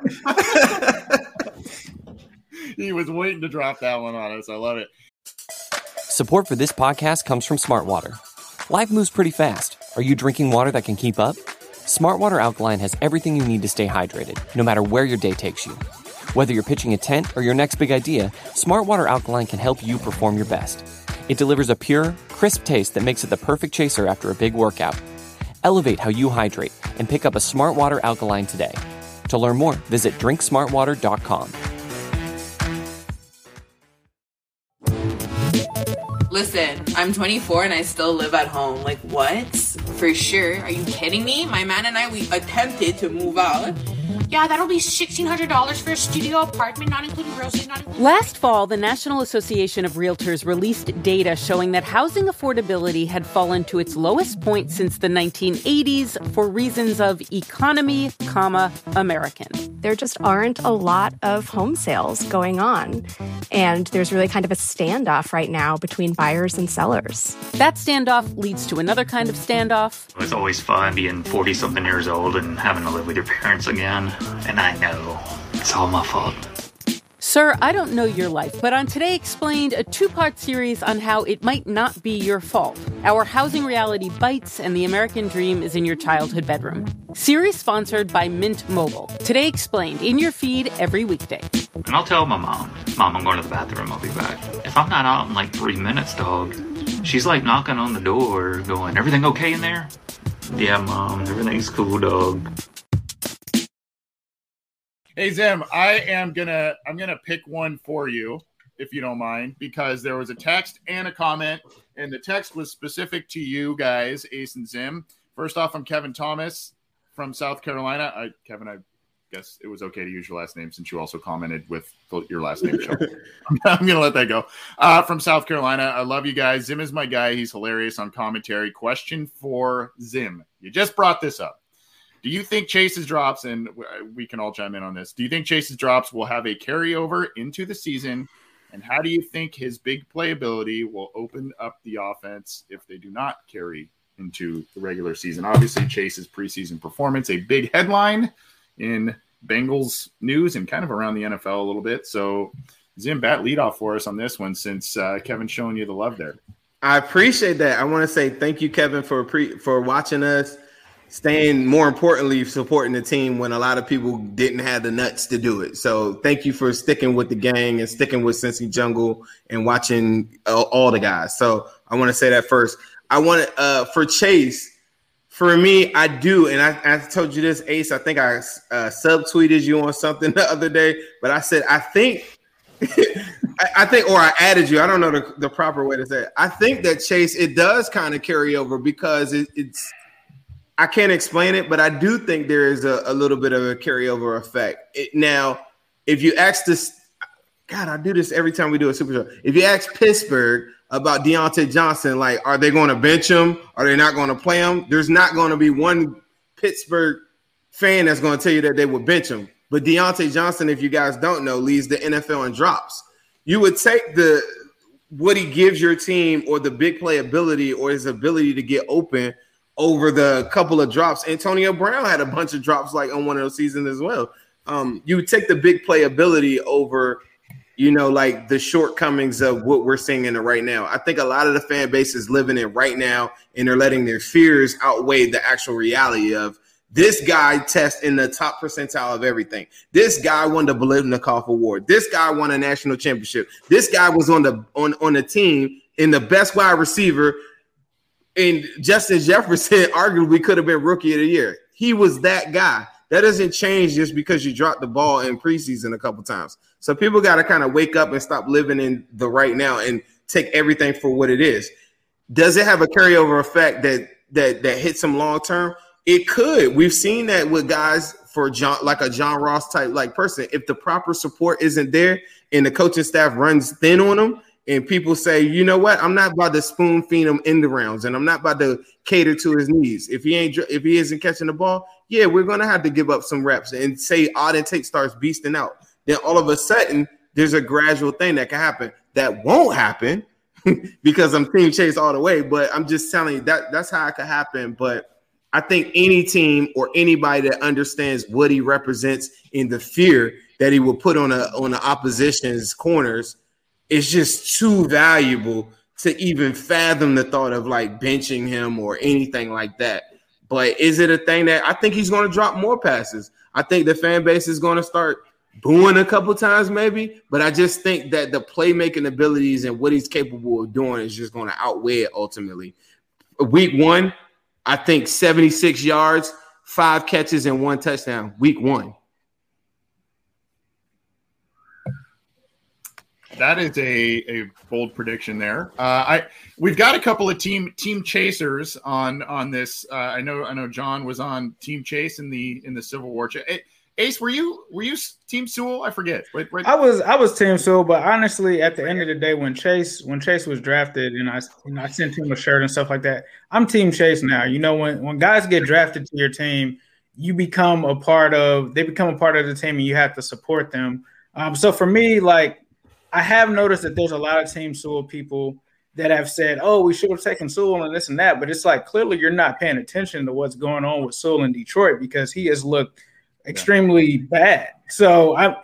S5: He was waiting to drop that one on us. I love it.
S11: Support for this podcast comes from Smart Water. Life moves pretty fast. Are you drinking water that can keep up? Smart Water Alkaline has everything you need to stay hydrated, no matter where your day takes you. Whether you're pitching a tent or your next big idea, Smart Water Alkaline can help you perform your best. It delivers a pure, crisp taste that makes it the perfect chaser after a big workout. Elevate how you hydrate and pick up a Smart Water Alkaline today. To learn more, visit drink smart water dot com.
S12: Listen, I'm twenty-four and I still live at home. Like, what? For sure. Are you kidding me? My man and I, we attempted to move out.
S13: Yeah, that'll be sixteen hundred dollars for a studio apartment, not including groceries, not including...
S14: Last fall, the National Association of Realtors released data showing that housing affordability had fallen to its lowest point since the nineteen eighties for reasons of economy, comma, American.
S15: There just aren't a lot of home sales going on. And there's really kind of a standoff right now between buyers and sellers.
S14: That standoff leads to another kind of standoff.
S16: It's always fun being forty-something years old and having to live with your parents again. And I know it's all my fault.
S14: Sir, I don't know your life, but on Today Explained, a two-part series on how it might not be your fault. Our housing reality bites and the American dream is in your childhood bedroom. Series sponsored by Mint Mobile. Today Explained, in your feed every weekday.
S16: And I'll tell my mom, Mom, I'm going to the bathroom, I'll be back. If I'm not out in like three minutes, dog, she's like knocking on the door going, everything okay in there? Yeah, Mom, everything's cool, dog.
S5: Hey Zim, I am gonna I'm gonna pick one for you, if you don't mind, because there was a text and a comment, and the text was specific to you guys, Ace and Zim. First off, I'm Kevin Thomas from South Carolina. I, Kevin, I guess it was okay to use your last name since you also commented with your last name. I'm gonna let that go. Uh, from South Carolina, I love you guys. Zim is my guy. He's hilarious on commentary. Question for Zim: you just brought this up. Do you think Chase's drops, and we can all chime in on this, do you think Chase's drops will have a carryover into the season? And how do you think his big playability will open up the offense if they do not carry into the regular season? Obviously, Chase's preseason performance, a big headline in Bengals news and kind of around the N F L a little bit. So, Zim, bat leadoff for us on this one since uh, Kevin's showing you the love there.
S7: I appreciate that. I want to say thank you, Kevin, for pre- for watching us. staying, more importantly, supporting the team when a lot of people didn't have the nuts to do it. So thank you for sticking with the gang and sticking with Cincy Jungle and watching uh, all the guys. So I want to say that first. I want to, uh, for Chase, for me, I do, and I, I told you this, Ace. I think I uh, subtweeted you on something the other day, but I said I think, I, I think, or I added you. I don't know the, the proper way to say it. I think that Chase, it does kind of carry over because it, it's. I can't explain it, but I do think there is a, a little bit of a carryover effect. It, now, if you ask this, God, I do this every time we do a Super Show. If you ask Pittsburgh about Deontay Johnson, like, are they going to bench him? Are they not going to play him? There's not going to be one Pittsburgh fan that's going to tell you that they would bench him. But Deontay Johnson, if you guys don't know, leads the N F L in drops. You would take the what he gives your team or the big play ability or his ability to get open over the couple of drops. Antonio Brown had a bunch of drops like on one of those seasons as well. Um, you would take the big play ability over – you know, like the shortcomings of what we're seeing in it right now. I think a lot of the fan base is living it right now, and they're letting their fears outweigh the actual reality of this guy tests in the top percentile of everything. This guy won the Biletnikoff Award. This guy won a national championship. This guy was on the on, on the team in the best wide receiver, and Justin Jefferson arguably could have been rookie of the year. He was that guy. That doesn't change just because you dropped the ball in preseason a couple times. So people got to kind of wake up and stop living in the right now and take everything for what it is. Does it have a carryover effect that that that hits them long term? It could. We've seen that with guys for John, like a John Ross type like person. If the proper support isn't there and the coaching staff runs thin on them, and people say, you know what, I'm not about to spoon feed him in the rounds, and I'm not about to cater to his needs. If he ain't, if he isn't catching the ball, yeah, we're gonna have to give up some reps. And say Auden Tate starts beasting out, then all of a sudden there's a gradual thing that can happen. That won't happen because I'm Team Chase all the way. But I'm just telling you that that's how it could happen. But I think any team or anybody that understands what he represents in the fear that he will put on a on the opposition's corners is just too valuable to even fathom the thought of like benching him or anything like that. But is it a thing that I think he's going to drop more passes? I think the fan base is going to start booing a couple times maybe, but I just think that the playmaking abilities and what he's capable of doing is just going to outweigh it ultimately. Week one, I think seventy-six yards, five catches, and one touchdown. Week one.
S5: That is a, a bold prediction there. Uh, I we've got a couple of team team chasers on on this. Uh, I know I know John was on Team Chase in the in the Civil War. Ace, were you were you Team Sewell? I forget. Wait, wait.
S6: I was I was Team Sewell, but honestly, at the end of the day, when Chase when Chase was drafted, and I you know, I sent him a shirt and stuff like that, I'm Team Chase now. You know, when when guys get drafted to your team, you become a part of they become a part of the team, and you have to support them. Um, so for me, like. I have noticed that there's a lot of Team Sewell people that have said, oh, we should have taken Sewell and this and that. But it's like, clearly you're not paying attention to what's going on with Sewell in Detroit because he has looked extremely yeah. bad. So I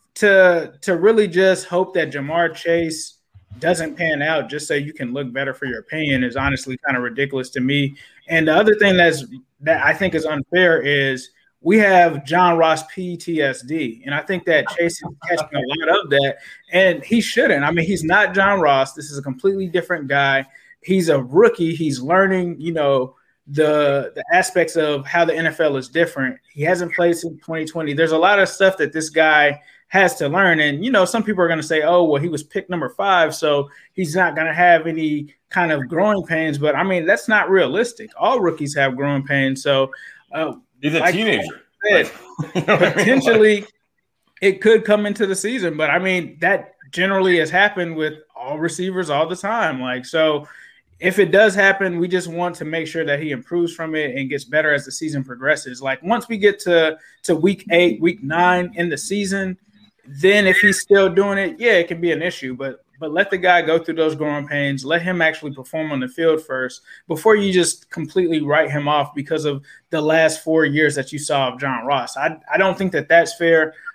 S6: to to really just hope that Jamar Chase doesn't pan out just so you can look better for your opinion is honestly kind of ridiculous to me. And the other thing that's that I think is unfair is we have John Ross P T S D, and I think that Chase is catching a lot of that, and he shouldn't. I mean, he's not John Ross. This is a completely different guy. He's a rookie. He's learning, you know, the the aspects of how the N F L is different. He hasn't played since twenty twenty. There's a lot of stuff that this guy has to learn, and, you know, some people are going to say, oh, well, he was picked number five, so he's not going to have any kind of growing pains, but, I mean, that's not realistic. All rookies have growing pains, so uh, –
S9: He's a like teenager.
S6: Said, potentially, it could come into the season, but I mean that generally has happened with all receivers all the time. Like so, if it does happen, we just want to make sure that he improves from it and gets better as the season progresses. Like once we get to to week eight, week nine in the season, then if he's still doing it, yeah, it can be an issue. But but let the guy go through those growing pains. Let him actually perform on the field first before you just completely write him off because of the last four years that you saw of John Ross. I, I don't think that that's fair.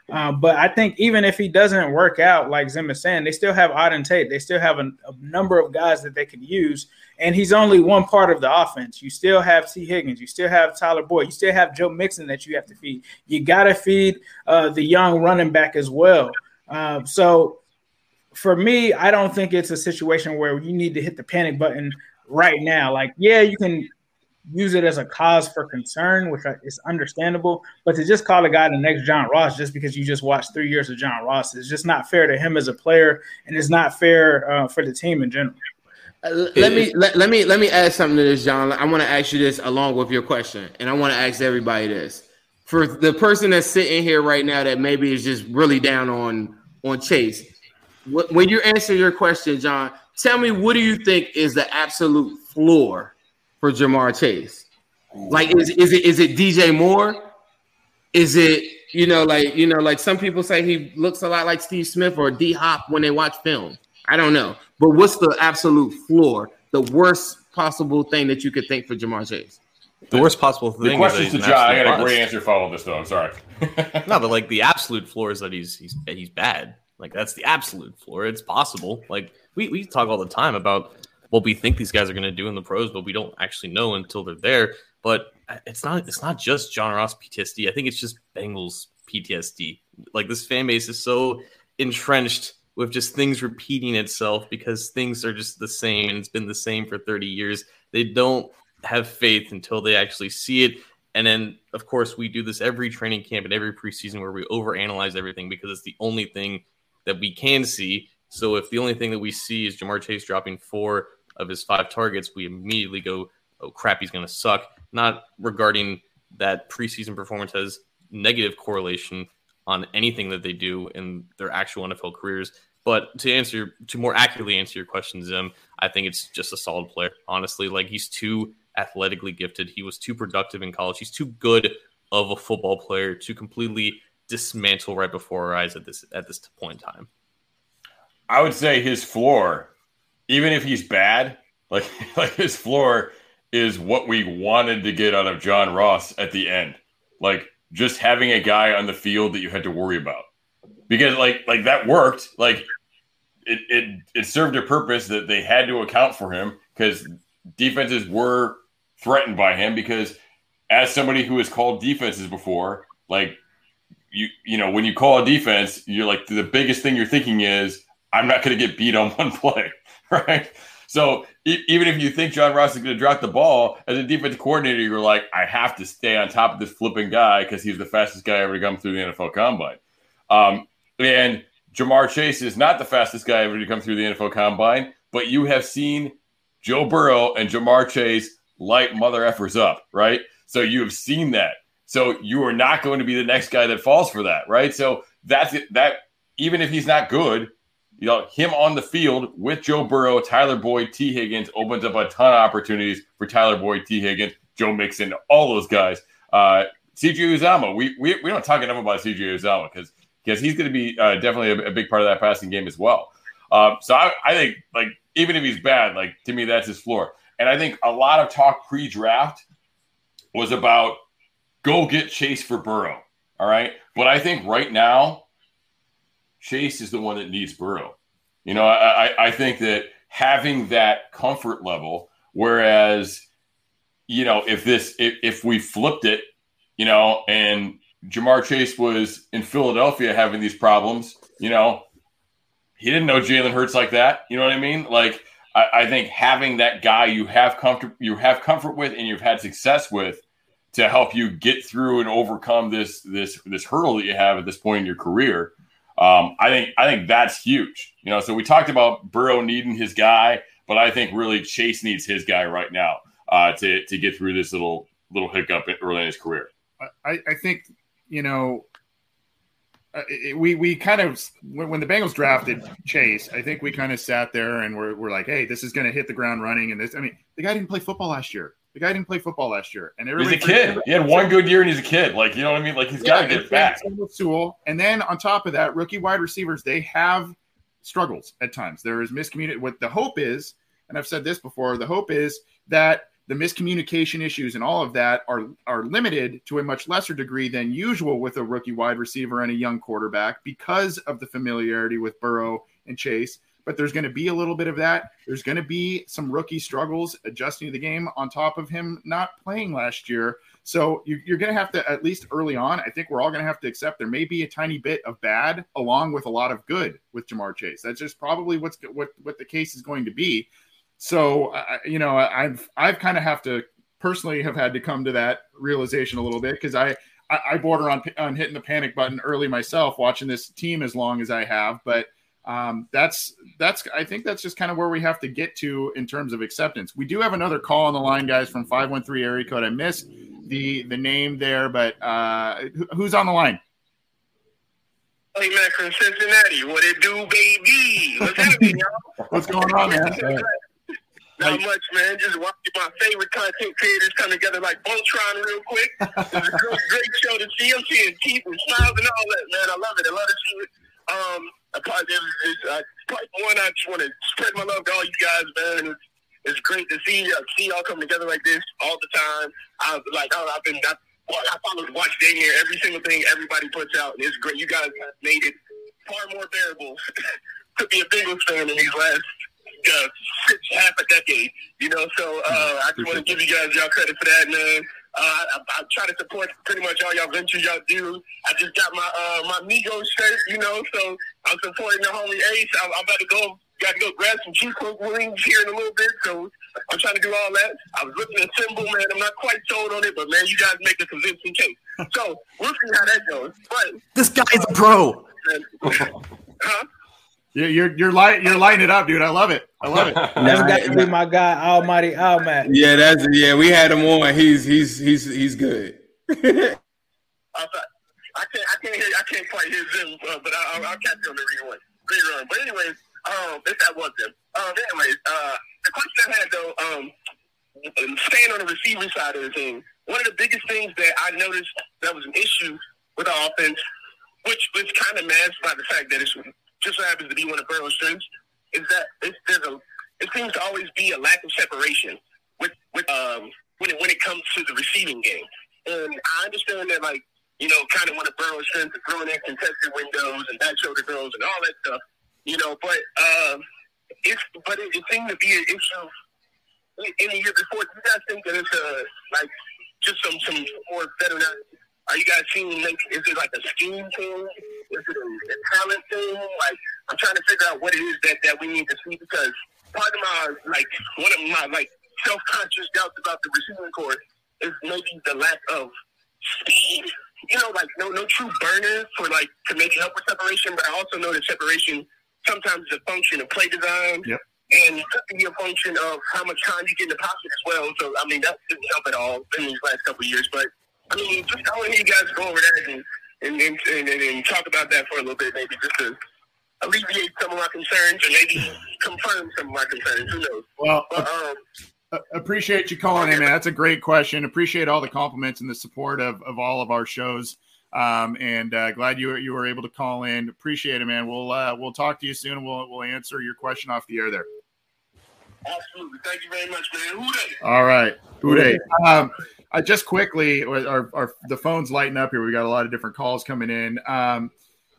S6: Uh, but I think even if he doesn't work out, like Zim is saying, they still have Auden Tate. They still have a, a number of guys that they could use. And he's only one part of the offense. You still have T. Higgins. You still have Tyler Boyd. You still have Joe Mixon that you have to feed. You got to feed uh, the young running back as well. Uh, so for me, I don't think it's a situation where you need to hit the panic button right now. Like, yeah, you can use it as a cause for concern, which is understandable, but to just call a guy the next John Ross just because you just watched three years of John Ross is just not fair to him as a player, and it's not fair uh, for the team in general.
S7: Uh, let me let, let me let me add something to this, John. I want to ask you this along with your question, and I want to ask everybody this. For the person that's sitting here right now that maybe is just really down on on Chase, when you answer your question, John, tell me, what do you think is the absolute floor for Ja'Marr Chase? Like, is is it is it D J Moore? Is it, you know, like, you know, like some people say he looks a lot like Steve Smith or D Hop when they watch film. I don't know. But what's the absolute floor, the worst possible thing that you could think for Ja'Marr Chase?
S8: The worst possible thing.
S9: The question's to John. I got a
S8: bust.
S9: great answer for all of this, though. I'm sorry.
S8: No, but like the absolute floor is that he's he's he's bad. Like, that's the absolute floor. It's possible. Like, we, we talk all the time about what we think these guys are going to do in the pros, but we don't actually know until they're there. But it's not it's not just John Ross P T S D. I think it's just Bengals P T S D. Like, this fan base is so entrenched with just things repeating itself because things are just the same, and it's been the same for thirty years. They don't have faith until they actually see it. And then, of course, we do this every training camp and every preseason where we overanalyze everything because it's the only thing that we can see. So if the only thing that we see is Ja'Marr Chase dropping four of his five targets, we immediately go, oh, crap, he's going to suck. Not regarding that preseason performance has negative correlation on anything that they do in their actual N F L careers. But to answer, to more accurately answer your question, Zim, I think it's just a solid player. Honestly, like, he's too athletically gifted. He was too productive in college. He's too good of a football player to completely dismantle right before our eyes at this at this point in time.
S9: I would say his floor, even if he's bad, like like his floor is what we wanted to get out of John Ross at the end. Like, just having a guy on the field that you had to worry about. Because like like that worked. Like it it it served a purpose that they had to account for him because defenses were threatened by him, because as somebody who has called defenses before, like you you know, when you call a defense, you're like, the biggest thing you're thinking is, I'm not going to get beat on one play, right? So e- even if you think John Ross is going to drop the ball, as a defensive coordinator, you're like, I have to stay on top of this flipping guy because he's the fastest guy ever to come through the N F L Combine. Um, and Ja'Marr Chase is not the fastest guy ever to come through the N F L Combine, but you have seen Joe Burrow and Ja'Marr Chase light mother effers up, right? So you have seen that. So you are not going to be the next guy that falls for that, right? So that's it. That even if he's not good, you know, him on the field with Joe Burrow, Tyler Boyd, T. Higgins opens up a ton of opportunities for Tyler Boyd, T. Higgins, Joe Mixon, all those guys. Uh, C J Uzomah, we, we we don't talk enough about C J Uzomah because because he's going to be uh, definitely a, a big part of that passing game as well. Um, so I, I think, like, even if he's bad, like, to me, that's his floor. And I think a lot of talk pre-draft was about go get Chase for Burrow, all right? But I think right now, Chase is the one that needs Burrow. You know, I, I think that having that comfort level, whereas, you know, if this, if, if we flipped it, you know, and Ja'Marr Chase was in Philadelphia having these problems, you know, he didn't know Jalen Hurts like that. You know what I mean? Like, I, I think having that guy you have comfort, you have comfort with, and you've had success with, to help you get through and overcome this this this hurdle that you have at this point in your career. Um, I think I think that's huge. You know, so we talked about Burrow needing his guy, but I think really Chase needs his guy right now uh, to to get through this little little hiccup early in his career.
S5: I, I think, you know, uh, it, we we kind of when, when the Bengals drafted Chase, I think we kind of sat there and we're we're like, hey, this is going to hit the ground running. And this, I mean, the guy didn't play football last year. The guy didn't play football last year, and
S9: he's a kid. He had one good year, and he's a kid. Like, you know what I mean? Like, he's got to get back.
S5: Sewell. And then on top of that, rookie wide receivers, they have struggles at times. There is miscommunication. What the hope is, and I've said this before, the hope is that the miscommunication issues and all of that are are limited to a much lesser degree than usual with a rookie wide receiver and a young quarterback because of the familiarity with Burrow and Chase. But there's going to be a little bit of that. There's going to be some rookie struggles adjusting to the game on top of him not playing last year. So you, you're going to have to, at least early on, I think we're all going to have to accept there may be a tiny bit of bad along with a lot of good with Ja'Marr Chase. That's just probably what's what what the case is going to be. So, uh, you know, I've I've kind of have to personally have had to come to that realization a little bit because I, I, I border on, on hitting the panic button early myself watching this team as long as I have. But um, that's that's I think that's just kind of where we have to get to in terms of acceptance. We do have another call on the line, guys, from five one three area code. I missed the the name there, but uh, who's on the line?
S10: Hey, man, from Cincinnati. What it do, baby? What's happening, y'all?
S5: What's going on, man?
S10: Not much, man. Just watching my favorite content creators come together like Voltron real quick. It's a great, great show to see. I'm seeing teeth and smiles and all that, man. I love it. I love to see it. Um, I probably, it's, uh, part one, I just want to spread my love to all you guys, man. It's, it's great to see, uh, see y'all come together like this all the time. I've, like, I, I've been, I, I follow Watch Damier, every single thing everybody puts out, and it's great. You guys have made it far more bearable to be a Bengals fan in these last Uh, six, half a decade, you know, so uh, I just want to give you guys y'all credit for that, man. Uh, I, I try to support pretty much all y'all ventures y'all do. I just got my uh, my Migos shirt, you know, so I'm supporting the homie Ace. I'm, I'm about to go, got to go grab some cheesecake wings here in a little bit, so I'm trying to do all that. I was looking at Symbol, man. I'm not quite sold on it, but, man, you guys make a convincing case. So we'll see how that goes. But
S8: this guy's a pro.
S10: Huh?
S5: You're you're you're, light, you're lighting it up, dude. I love it. I love it.
S6: That's got to be my guy, Almighty Almac.
S7: Yeah, that's yeah. We had him on. He's he's he's he's good.
S10: I can't I can't hear I can't quite hear Zim, uh, but I, I'll, I'll catch you on the rerun. Rerun. But anyways, um, if that was Zim. Um, anyways, uh, the question I had though, um, staying on the receiving side of the thing, one of the biggest things that I noticed that was an issue with our offense, which was kind of masked by the fact that it's just so happens to be one of Burrow's strengths, is that it's, there's a it seems to always be a lack of separation with with um when it when it comes to the receiving game. And I understand that, like, you know, kind of one of Burrow's strengths is throwing in contested windows and back shoulder throws and all that stuff, you know. But um, it's but it, it seemed to be an issue in, in the year before. Do you guys think that it's a like just some some more better? Are you guys seeing, like, is it like a scheme thing? Is it a, a talent thing? Like, I'm trying to figure out what it is that, that we need to see, because part of my, like, one of my, like, self-conscious doubts about the receiving corps is maybe the lack of speed. You know, like, no no true burner for, like, to make it help with separation, but I also know that separation sometimes is a function of play design. Yep. And it could be a function of how much time you get in the pocket as well. So, I mean, that didn't help at all in these last couple of years, but I mean, just I want you guys to go over that and and, and, and and talk about that for a little bit, maybe just to alleviate some of my concerns and maybe confirm some of my concerns. Who knows?
S5: Well,
S10: but, um,
S5: appreciate you calling in, man. That's a great question. Appreciate all the compliments and the support of, of all of our shows. Um, and uh, glad you were, you were able to call in. Appreciate it, man. We'll uh, we'll talk to you soon. And we'll we'll answer your question off the air there.
S10: Absolutely. Thank you very much, man. Who dey?
S5: All right. Who dey? Um, I just quickly, our, our the phone's lighting up here. We got a lot of different calls coming in. Um,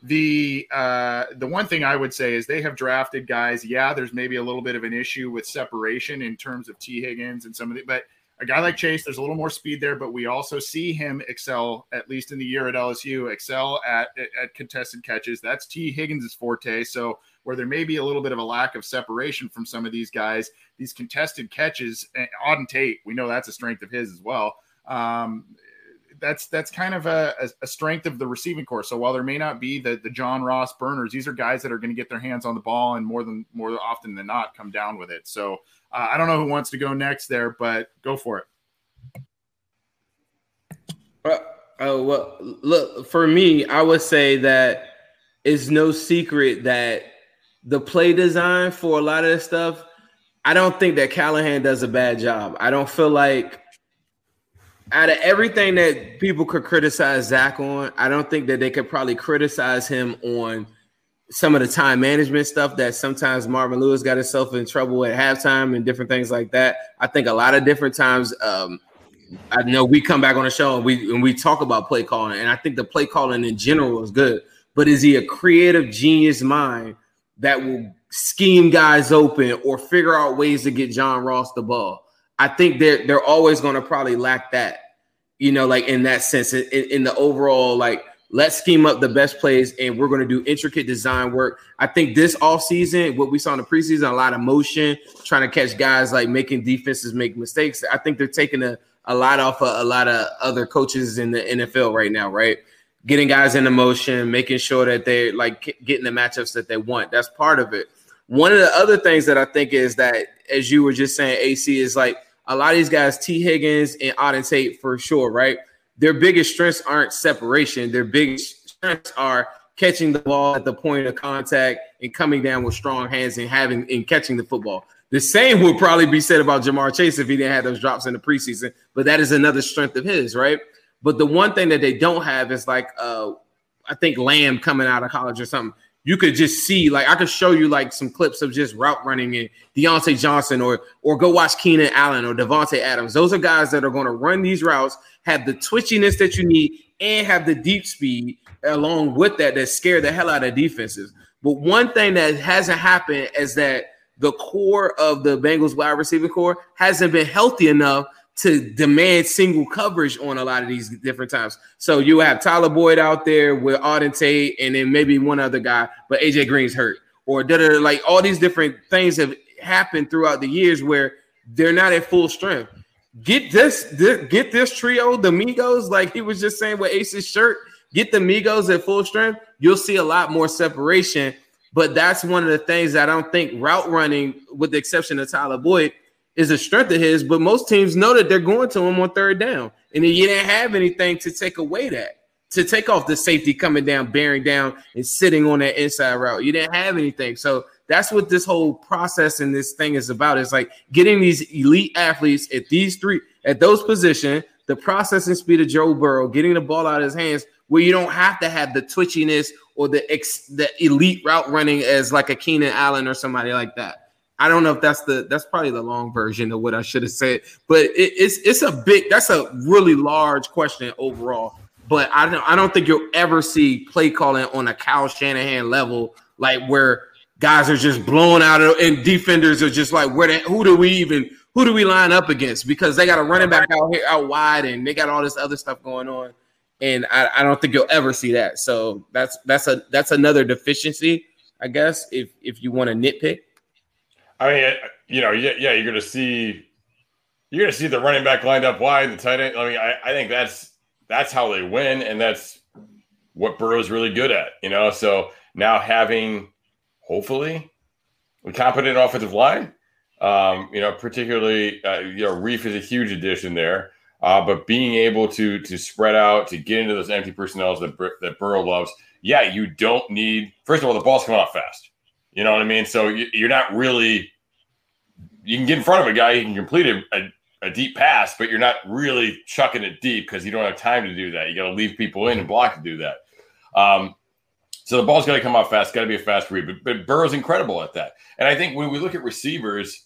S5: the uh, the one thing I would say is they have drafted guys. Yeah, there's maybe a little bit of an issue with separation in terms of T. Higgins and some of the, but a guy like Chase, there's a little more speed there. But we also see him excel, at least in the year at L S U, excel at at, at contested catches. That's T. Higgins' forte. So where there may be a little bit of a lack of separation from some of these guys, these contested catches, Auden Tate, we know that's a strength of his as well. Um, that's that's kind of a, a strength of the receiving corps. So while there may not be the the John Ross burners, these are guys that are going to get their hands on the ball and more than more often than not come down with it. So uh, I don't know who wants to go next there, but go for it.
S7: Uh, oh well, look, for me, I would say that it's no secret that the play design for a lot of this stuff, I don't think that Callahan does a bad job. I don't feel like out of everything that people could criticize Zach on, I don't think that they could probably criticize him on some of the time management stuff that sometimes Marvin Lewis got himself in trouble at halftime and different things like that. I think a lot of different times, um, I know we come back on the show and we and we talk about play calling, and I think the play calling in general is good. But is he a creative genius mind that will scheme guys open or figure out ways to get John Ross the ball? I think they're they're always going to probably lack that, you know, like in that sense, in, in the overall, like, let's scheme up the best plays and we're going to do intricate design work. I think this offseason, what we saw in the preseason, a lot of motion, trying to catch guys like making defenses make mistakes. I think they're taking a, a lot off of a lot of other coaches in the N F L right now, right? Getting guys into motion, making sure that they're like getting the matchups that they want. That's part of it. One of the other things that I think is that, as you were just saying, A C, is like a lot of these guys, T. Higgins and Auden Tate for sure, right? Their biggest strengths aren't separation. Their biggest strengths are catching the ball at the point of contact and coming down with strong hands and having and catching the football. The same would probably be said about Jamar Chase if he didn't have those drops in the preseason, but that is another strength of his, right? But the one thing that they don't have is like, uh, I think Lamb coming out of college or something. You could just see, like, I could show you like some clips of just route running and Deontay Johnson, or or go watch Keenan Allen or Devontae Adams. Those are guys that are going to run these routes, have the twitchiness that you need, and have the deep speed along with that that scare the hell out of defenses. But one thing that hasn't happened is that the core of the Bengals wide receiver core hasn't been healthy enough to demand single coverage on a lot of these different times. So you have Tyler Boyd out there with Auden Tate and then maybe one other guy, but A J Green's hurt. Or like all these different things have happened throughout the years where they're not at full strength. Get this, this get this trio, the Migos, like he was just saying with Ace's shirt, get the Migos at full strength. You'll see a lot more separation. But that's one of the things that I don't think route running, with the exception of Tyler Boyd, is a strength of his, but most teams know that they're going to him on third down. And then you didn't have anything to take away that, to take off the safety coming down, bearing down, and sitting on that inside route. You didn't have anything. So that's what this whole process and this thing is about. It's like getting these elite athletes at these three, at those positions, the processing speed of Joe Burrow, getting the ball out of his hands where you don't have to have the twitchiness or the ex, the elite route running as like a Keenan Allen or somebody like that. I don't know if that's the that's probably the long version of what I should have said, but it, it's it's a big that's a really large question overall. But I don't I don't think you'll ever see play calling on a Kyle Shanahan level, like where guys are just blowing out and defenders are just like, where the, who do we even who do we line up against? Because they got a running back out here out wide and they got all this other stuff going on, and I, I don't think you'll ever see that. So that's that's a that's another deficiency, I guess, if if you want to nitpick.
S9: I mean, you know, yeah, yeah, you're going to see, you're going to see the running back lined up wide, the tight end. I mean, I, I think that's that's how they win, and that's what Burrow's really good at, you know. So now having, hopefully, a competent offensive line, um, you know, particularly, uh, you know, Reef is a huge addition there, uh, but being able to to spread out, to get into those empty personnels that that Burrow loves. Yeah, you don't need. First of all, the ball's coming off fast. You know what I mean? So you're not really – you can get in front of a guy, you can complete a, a, a deep pass, but you're not really chucking it deep because you don't have time to do that. You got to leave people in and block to do that. Um, so the ball's got to come out fast. Got to be a fast read. But, but Burrow's incredible at that. And I think when we look at receivers,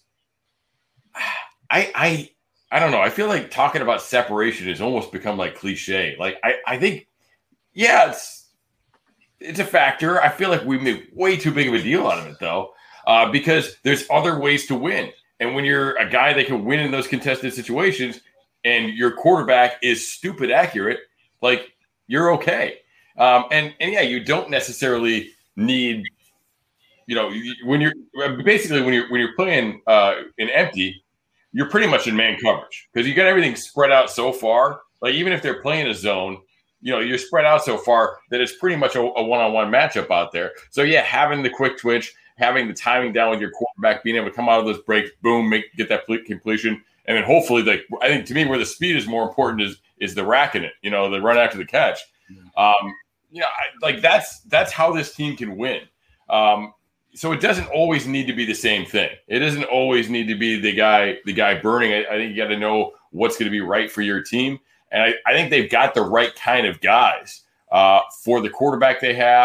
S9: I I I don't know. I feel like talking about separation has almost become like cliche. Like I, I think, yeah, it's – It's a factor. I feel like we made way too big of a deal out of it, though, uh, because there's other ways to win. And when you're a guy that can win in those contested situations and your quarterback is stupid accurate, like, you're okay. Um, and, and, yeah, you don't necessarily need, you know, when you're – basically when you're, when you're playing uh, in empty, you're pretty much in man coverage because you got everything spread out so far. Like, even if they're playing a zone – you know, you're spread out so far that it's pretty much a, a one-on-one matchup out there. So, yeah, having the quick twitch, having the timing down with your quarterback, being able to come out of those breaks, boom, make get that completion. And then hopefully, like, I think to me where the speed is more important is is the racking it, you know, the run after the catch. Um, you know, I, like that's that's how this team can win. Um, so it doesn't always need to be the same thing. It doesn't always need to be the guy, the guy burning it. I think you got to know what's going to be right for your team. And I, I think they've got the right kind of guys uh, for the quarterback they have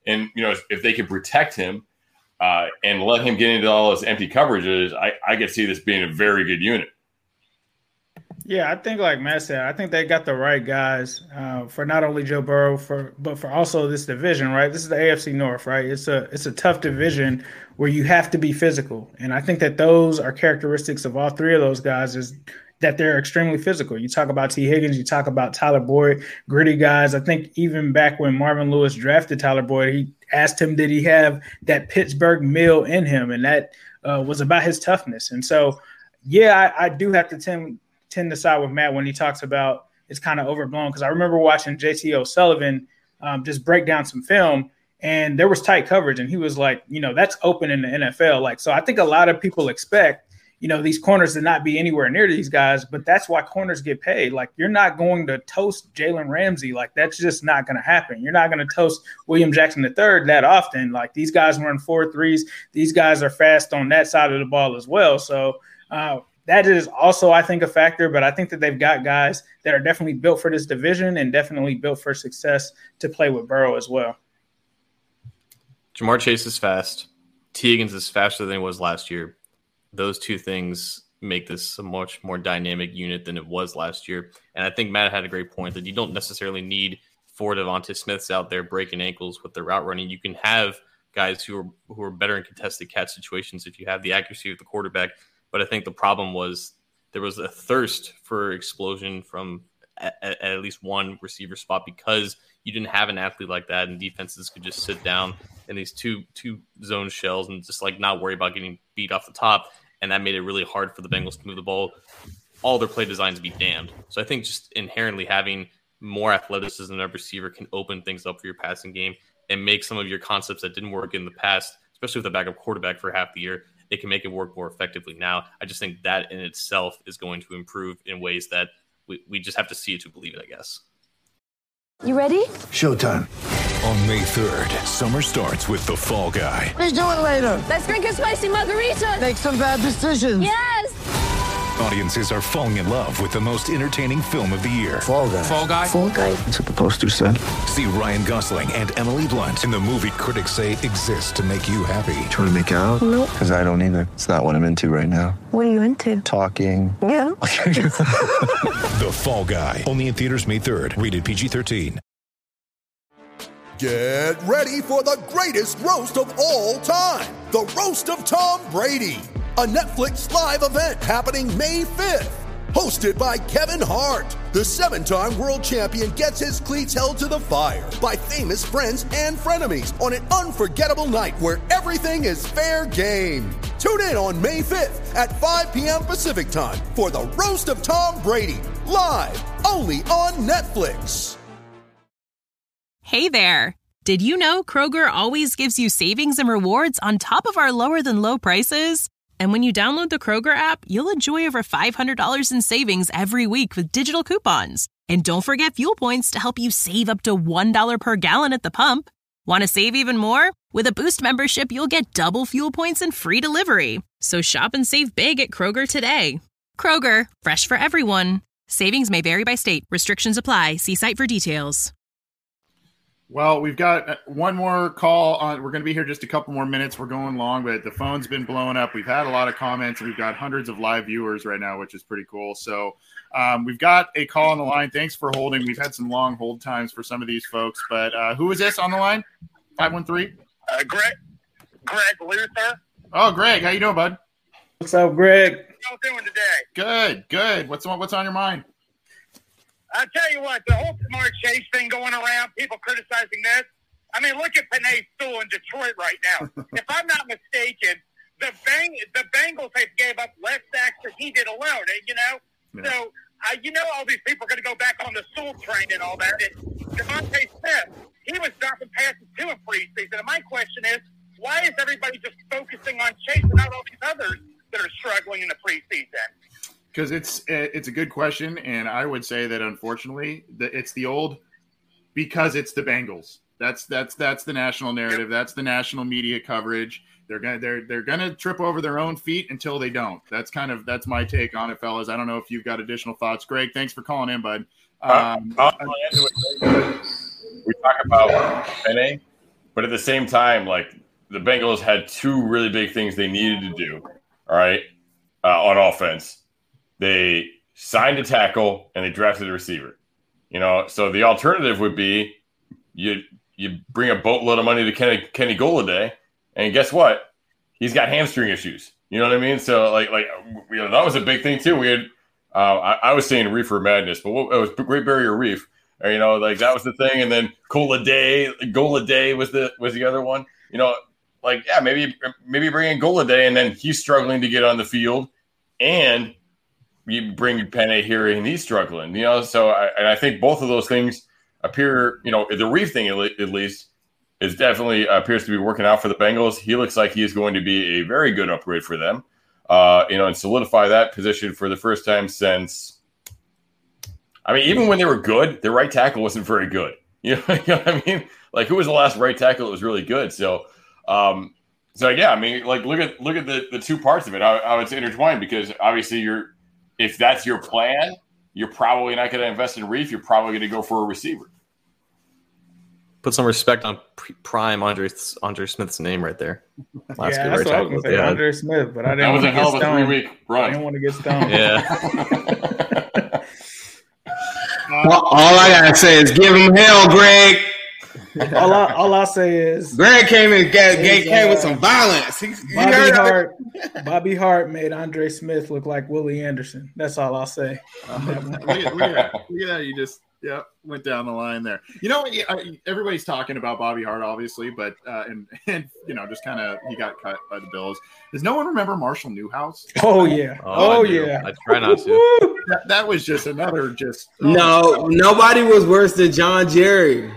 S9: And, you know, if, if they can protect him uh, and let him get into all those empty coverages, I, I could see this being a very good unit.
S6: Yeah, I think like Matt said, I think they got the right guys uh, for not only Joe Burrow, for but for also this division, right? This is the A F C North, right? It's a it's a tough division where you have to be physical. And I think that those are characteristics of all three of those guys is that they're extremely physical. You talk about T. Higgins, you talk about Tyler Boyd, gritty guys. I think even back when Marvin Lewis drafted Tyler Boyd, he asked him, did he have that Pittsburgh mill in him? And that uh, was about his toughness. And so, yeah, I, I do have to tend, tend to side with Matt when he talks about it's kind of overblown, because I remember watching J T O'Sullivan um, just break down some film, and there was tight coverage, and he was like, you know, that's open in the N F L. Like, so I think a lot of people expect, you know, these corners to not be anywhere near these guys, but that's why corners get paid. Like, you're not going to toast Jalen Ramsey. Like, that's just not going to happen. You're not going to toast William Jackson the third that often. Like, these guys run four threes. These guys are fast on that side of the ball as well. So uh, that is also, I think, a factor, but I think that they've got guys that are definitely built for this division and definitely built for success to play with Burrow as well.
S8: Jamar Chase is fast. T. Higgins is faster than he was last year. Those two things make this a much more dynamic unit than it was last year. And I think Matt had a great point that you don't necessarily need four Devontae Smiths out there breaking ankles with their route running. You can have guys who are who are better in contested catch situations if you have the accuracy of the quarterback. But I think the problem was there was a thirst for explosion from at, at, at least one receiver spot because you didn't have an athlete like that, and defenses could just sit down in these two two zone shells and just like not worry about getting beat off the top. And that made it really hard for the Bengals to move the ball. All their play designs be damned. So I think just inherently having more athleticism in a receiver can open things up for your passing game and make some of your concepts that didn't work in the past, especially with a backup quarterback for half the year, it can make it work more effectively now. I just think that in itself is going to improve in ways that we, we just have to see it to believe it, I guess.
S17: You ready?
S18: Showtime. On May third, summer starts with The Fall Guy.
S17: Let's do it later. Let's drink a spicy margarita. Make some bad decisions. Yes.
S18: Audiences are falling in love with the most entertaining film of the year.
S19: Fall Guy.
S18: Fall Guy.
S19: Fall Guy. That's what the poster said.
S18: See Ryan Gosling and Emily Blunt in the movie critics say exists to make you happy.
S19: Trying to make it out?
S17: Nope.
S19: Because I don't either. It's not what I'm into right now.
S17: What are you into?
S19: Talking.
S17: Yeah.
S18: The Fall Guy. Only in theaters May third. Rated P G thirteen.
S20: Get ready for the greatest roast of all time. The Roast of Tom Brady. A Netflix live event happening May fifth. Hosted by Kevin Hart. The seven-time world champion gets his cleats held to the fire by famous friends and frenemies on an unforgettable night where everything is fair game. Tune in on May fifth at five p.m. Pacific time for the Roast of Tom Brady. Live only on Netflix.
S21: Hey there. Did you know Kroger always gives you savings and rewards on top of our lower than low prices? And when you download the Kroger app, you'll enjoy over five hundred dollars in savings every week with digital coupons. And don't forget fuel points to help you save up to one dollar per gallon at the pump. Want to save even more? With a Boost membership, you'll get double fuel points and free delivery. So shop and save big at Kroger today. Kroger, fresh for everyone. Savings may vary by state. Restrictions apply. See site for details.
S5: Well, we've got one more call on. We're going to be here just a couple more minutes. We're going long, but the phone's been blowing up. We've had a lot of comments, and we've got hundreds of live viewers right now, which is pretty cool. So um, we've got a call on the line. Thanks for holding. We've had some long hold times for some of these folks, but uh, who is this on the line? five one three?
S10: Uh, Greg, Greg Luther.
S5: Oh, Greg. How you doing, bud?
S6: What's up, Greg?
S10: How you doing today?
S5: Good, good. What's on, what's on your mind?
S10: I tell you what, the whole Jamar Chase thing going around, people criticizing this. I mean, look at Penei Sewell in Detroit right now. If I'm not mistaken, the Bang the Bengals have gave up less sacks than he did alone. You know, yeah. so uh, you know all these people are going to go back on the Sewell train and all that. And Devontae Smith, he was dropping passes too in preseason. And my question is, why is everybody just focusing on Chase and not all these others that are struggling in the preseason?
S5: Because it's it's a good question, and I would say that unfortunately, the, it's the old because it's the Bengals. That's that's that's the national narrative. That's the national media coverage. They're gonna they're they're gonna trip over their own feet until they don't. That's kind of that's my take on it, fellas. I don't know if you've got additional thoughts. Greg, thanks for calling in, bud. Um,
S9: uh, we talk about Penei, but at the same time, like the Bengals had two really big things they needed to do. All right, uh, on offense, they signed a tackle and they drafted a receiver. You know, so the alternative would be you you bring a boatload of money to Kenny Kenny Golladay, and guess what? He's got hamstring issues. You know what I mean? So like like you know, that was a big thing too. We had uh, I, I was saying Reefer Madness, but what, it was Great Barrier Reef. Or, you know, like that was the thing, and then Golladay, Golladay was the was the other one. You know, like yeah, maybe maybe bring in Golladay, and then he's struggling to get on the field, and you bring Penny here, and he's struggling. You know, so I, and I think both of those things appear. You know, the Reef thing at, le- at least is definitely appears to be working out for the Bengals. He looks like he is going to be a very good upgrade for them. Uh, you know, and solidify that position for the first time since. I mean, even when they were good, their right tackle wasn't very good. You know, you know what I mean? Like, who was the last right tackle that was really good? So, um, so yeah, I mean, like, look at look at the, the two parts of it, how, how it's intertwined. Because obviously, you're if that's your plan, you're probably not going to invest in Reef. You're probably going to go for a receiver.
S8: Put some respect on pre- prime Andre Andre Smith's name right there.
S6: Last yeah, that's right what I was going to say, yeah. Andre Smith. But I didn't want to get stoned. Three week run. I didn't want to get stoned.
S7: Yeah. Well, all I gotta say is give him hell, Greg.
S6: all, I, all I say is
S7: Greg came in, came, came uh, with some violence. He,
S6: Bobby Hart, Bobby Hart made Andre Smith look like Willie Anderson. That's all I'll say.
S5: Uh, look, at, look, at, look at that! You just yeah went down the line there. You know, everybody's talking about Bobby Hart, obviously, but uh, and and you know, just kind of he got cut by the Bills. Does no one remember Marshall Newhouse?
S6: Oh yeah, oh,
S8: oh
S6: I yeah.
S8: I try not to.
S5: That, that was just another just.
S7: Oh, no, nobody was worse than John Jerry.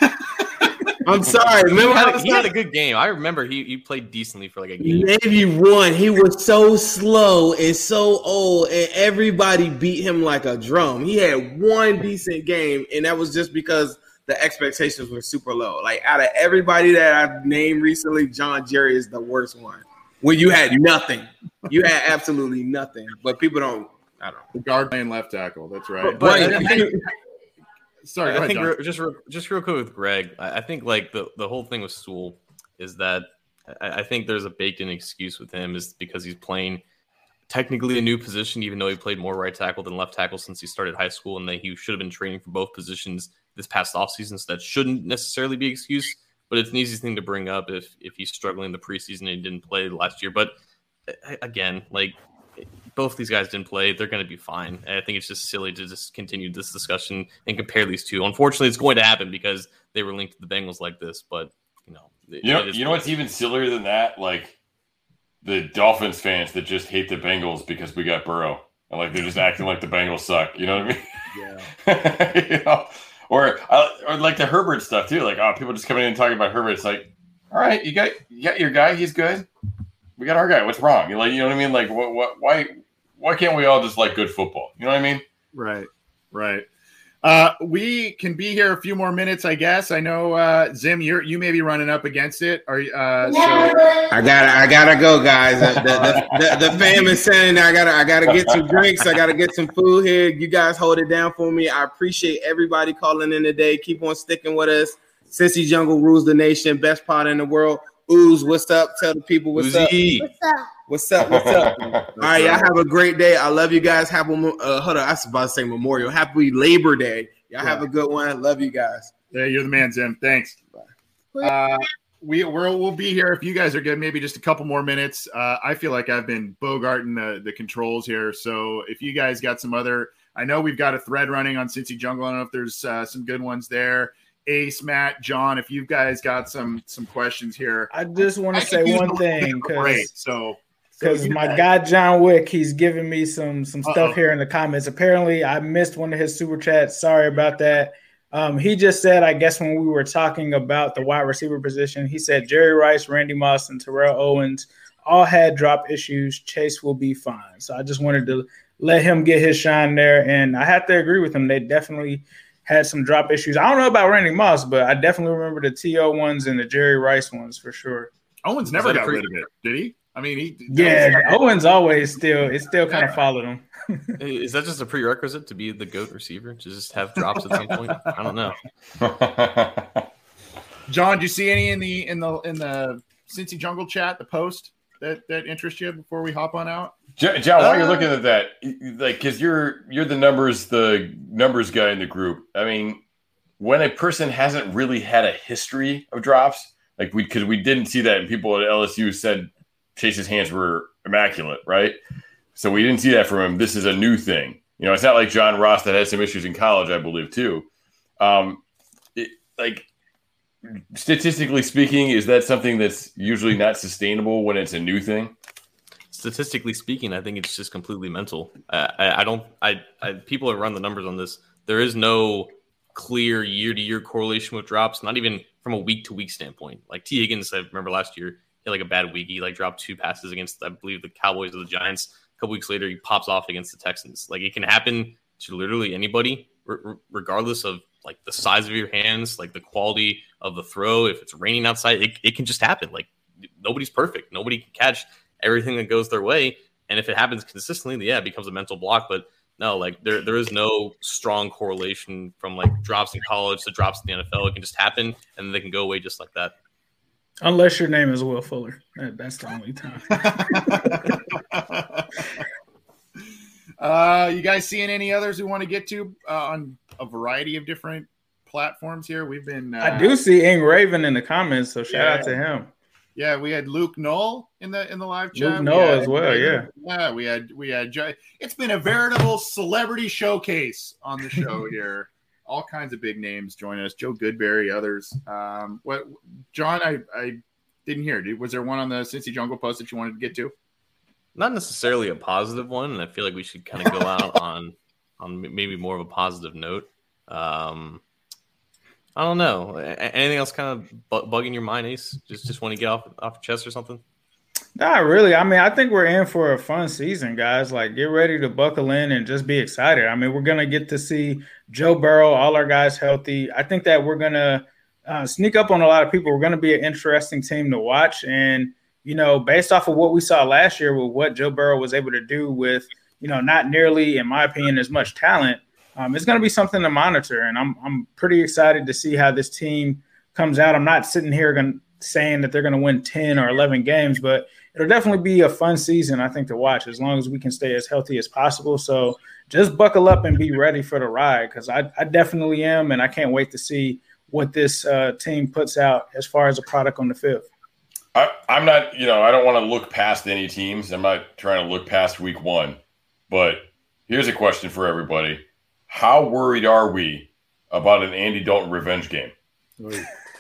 S7: I'm sorry. Remember
S8: he, had
S7: how
S8: a, he had a good game. I remember he, he played decently for like a game.
S7: Maybe one. He was so slow and so old, and everybody beat him like a drum. He had one decent game, and that was just because the expectations were super low. Like out of everybody that I've named recently, John Jerry is the worst one. When you had nothing, you had absolutely nothing. But people don't. I don't know.
S5: The guard playing left tackle. That's right.
S8: But, but I think,
S5: sorry,
S8: I
S5: ahead,
S8: think
S5: John.
S8: just real, just real quick with Greg. I, I think like the, the whole thing with Sewell is that I, I think there's a baked-in excuse with him is because he's playing technically a new position, even though he played more right tackle than left tackle since he started high school, and that he should have been training for both positions this past offseason. So that shouldn't necessarily be an excuse, but it's an easy thing to bring up if if he's struggling in the preseason and he didn't play last year. But again, like. Both these guys didn't play. They're going to be fine. And I think it's just silly to just continue this discussion and compare these two. Unfortunately, it's going to happen because they were linked to the Bengals like this. But, you know.
S9: You know, you know what's even sillier than that? Like, the Dolphins fans that just hate the Bengals because we got Burrow. And, like, they're just acting like the Bengals suck. You know what I mean? Yeah. you know? Or, or, like, the Herbert stuff, too. Like, oh, people just coming in and talking about Herbert. It's like, all right, you got, you got your guy. He's good. We got our guy. What's wrong? You like, you know what I mean? Like, what, what, why, why can't we all just like good football? You know what I mean?
S5: Right, right. Uh, we can be here a few more minutes, I guess. I know, uh, Zim, you're you may be running up against it. Are you? Uh, so-
S7: I gotta, I gotta go, guys. The, the, the, the fam is saying I gotta, I gotta get some drinks. I gotta get some food here. You guys hold it down for me. I appreciate everybody calling in today. Keep on sticking with us. Cincy Jungle rules the nation. Best pod in the world. Ooze, what's up? Tell the people what's
S8: Uzi.
S7: up. What's up? What's up? What's up? All right, y'all have a great day. I love you guys. Have a uh, hold on. I was about to say Memorial. Happy Labor Day. Y'all yeah. have a good one. Love you guys.
S5: Yeah, you're the man, Zim. Thanks. Uh, we we're, we'll be here if you guys are good. Maybe just a couple more minutes. Uh, I feel like I've been bogarting the the controls here. So if you guys got some other, I know we've got a thread running on Cincy Jungle. I don't know if there's uh, some good ones there. Ace, Matt, John, if you guys got some some questions here.
S6: I just want to say one thing because
S5: so
S6: because my that. guy John Wick, he's giving me some some stuff Uh-oh. here in the comments. Apparently, I missed one of his super chats. Sorry about that. Um, he just said, I guess when we were talking about the wide receiver position, he said Jerry Rice, Randy Moss, and Terrell Owens all had drop issues. Chase will be fine. So I just wanted to let him get his shine there, and I have to agree with him. They definitely had some drop issues. I don't know about Randy Moss, but I definitely remember the T O ones and the Jerry Rice ones for sure.
S5: Owens never got pre- rid of it, did he? I mean, he
S6: yeah. Owens always still it still kind yeah. of followed him.
S8: Is that just a prerequisite to be the GOAT receiver? To just have drops at some point? I don't know.
S5: John, do you see any in the in the in the Cincy Jungle chat, the post that that interests you before we hop on out?
S9: John, while uh, you're looking at that, like, because you're you're the numbers the numbers guy in the group. I mean, when a person hasn't really had a history of drops, like we because we didn't see that, and people at L S U said Chase's hands were immaculate, right? So we didn't see that from him. This is a new thing. You know, it's not like John Ross that had some issues in college, I believe, too. Um, it, like, statistically speaking, is that something that's usually not sustainable when it's a new thing?
S8: Statistically speaking, I think it's just completely mental. Uh, I, I don't. I, I people have run the numbers on this. There is no clear year-to-year correlation with drops. Not even from a week-to-week standpoint. Like T. Higgins, I remember last year, he had like a bad week. He like dropped two passes against, I believe, the Cowboys or the Giants. A couple weeks later, he pops off against the Texans. Like it can happen to literally anybody, r- regardless of like the size of your hands, like the quality of the throw. If it's raining outside, it, it can just happen. Like nobody's perfect. Nobody can catch everything that goes their way. And if it happens consistently, yeah, it becomes a mental block. But no, like there there is no strong correlation from like drops in college to drops in the N F L. It can just happen, and then they can go away just like that.
S6: Unless your name is Will Fuller. That's the only time.
S5: uh, you guys seeing any others we want to get to uh, on a variety of different platforms here? We've been. Uh,
S6: I do see Ing Raven in the comments, so shout
S5: yeah.
S6: out to him.
S5: Yeah, we had Luke Knoll in the in the live chat.
S6: Luke Knoll as well, yeah.
S5: Yeah, we had we had. It's been a veritable celebrity showcase on the show here. All kinds of big names joining us. Joe Goodberry, others. Um, what, John? I, I didn't hear. Was there one on the Cincy Jungle post that you wanted to get to?
S8: Not necessarily a positive one, and I feel like we should kind of go out on on maybe more of a positive note. Um, I don't know. Anything else kind of bugging your mind, Ace? Just just want to get off off your chest or something?
S6: Not really. I mean, I think we're in for a fun season, guys. Like, get ready to buckle in and just be excited. I mean, we're going to get to see Joe Burrow, all our guys healthy. I think that we're going to uh, sneak up on a lot of people. We're going to be an interesting team to watch. And, you know, based off of what we saw last year with what Joe Burrow was able to do with, you know, not nearly, in my opinion, as much talent, um, it's going to be something to monitor. And I'm I'm pretty excited to see how this team comes out. I'm not sitting here going saying that they're going to win ten or eleven games, but it'll definitely be a fun season, I think, to watch as long as we can stay as healthy as possible. So just buckle up and be ready for the ride, because I, I definitely am, and I can't wait to see what this uh, team puts out as far as a product on the field.
S9: I, I'm not, you know, I don't want to look past any teams. I'm not trying to look past week one. But here's a question for everybody. How worried are we about an Andy Dalton revenge game?
S8: No.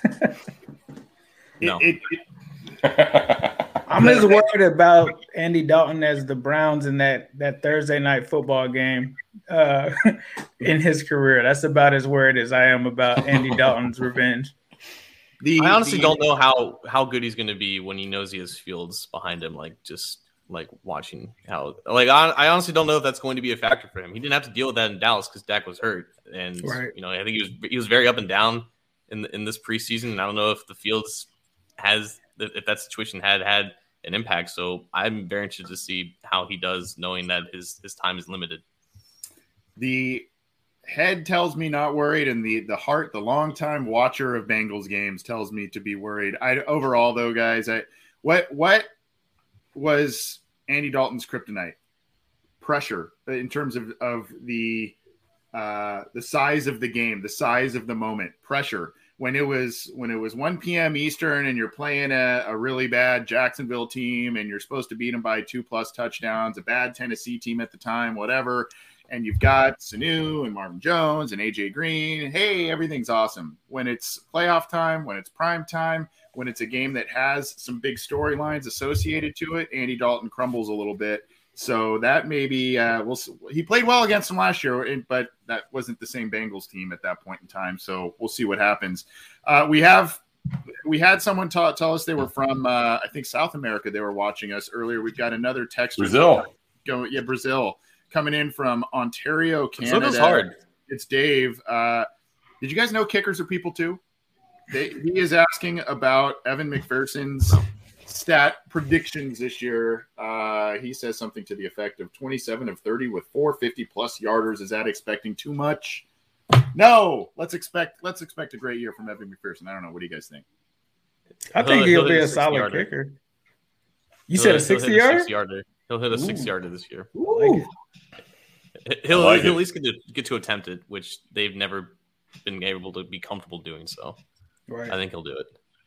S5: It, it, it,
S6: I'm as worried about Andy Dalton as the Browns in that, that Thursday night football game uh, in his career. That's about as worried as I am about Andy Dalton's revenge.
S8: The, I honestly the, don't know how, how good he's going to be when he knows he has Fields behind him, like just like watching how – like I, I honestly don't know if that's going to be a factor for him. He didn't have to deal with that in Dallas because Dak was hurt. And,
S6: right.
S8: you know, I think he was he was very up and down in in this preseason. And I don't know if the Fields has – if that situation had had an impact. So I'm very interested to see how he does, knowing that his, his time is limited.
S5: The head tells me not worried, and the, the heart, the longtime watcher of Bengals games, tells me to be worried. I overall, though, guys, I what what was Andy Dalton's kryptonite? Pressure in terms of of the uh, the size of the game, the size of the moment. Pressure. When it was when it was one p.m. Eastern and you're playing a, a really bad Jacksonville team and you're supposed to beat them by two plus touchdowns, a bad Tennessee team at the time, whatever, and you've got Sanu and Marvin Jones and A J Green, hey, everything's awesome. When it's playoff time, when it's prime time, when it's a game that has some big storylines associated to it, Andy Dalton crumbles a little bit. So that maybe uh, we'll he played well against them last year, but that wasn't the same Bengals team at that point in time. So we'll see what happens. Uh, we have we had someone tell, tell us they were from uh, I think South America. They were watching us earlier. We've got another text.
S9: Brazil.
S5: Go yeah, Brazil coming in from Ontario, Canada.
S8: Brazil's hard.
S5: It's Dave. Uh, did you guys know kickers are people too? They, he is asking about Evan McPherson's stat predictions this year. Uh, he says something to the effect of twenty-seven of thirty with four fifty plus yarders. Is that expecting too much? No, let's expect let's expect a great year from Evan McPherson. I don't know. What do you guys think?
S6: I think
S8: He'll-
S6: he'll,
S8: he'll
S6: be
S8: hit
S6: a
S8: a
S6: solid
S8: sixty-yarder.
S6: kicker. You
S8: He'll-
S6: said a
S8: he'll
S6: sixty
S8: hit
S6: yarder?
S8: sixty-yarder. He'll hit a
S6: Ooh.
S8: sixty-yarder this year.
S6: Ooh.
S8: He'll,
S9: I like
S8: he'll
S9: it.
S8: at least get to, get to attempt it, which they've never been able to be comfortable doing. So
S6: Right.
S8: I think he'll do it.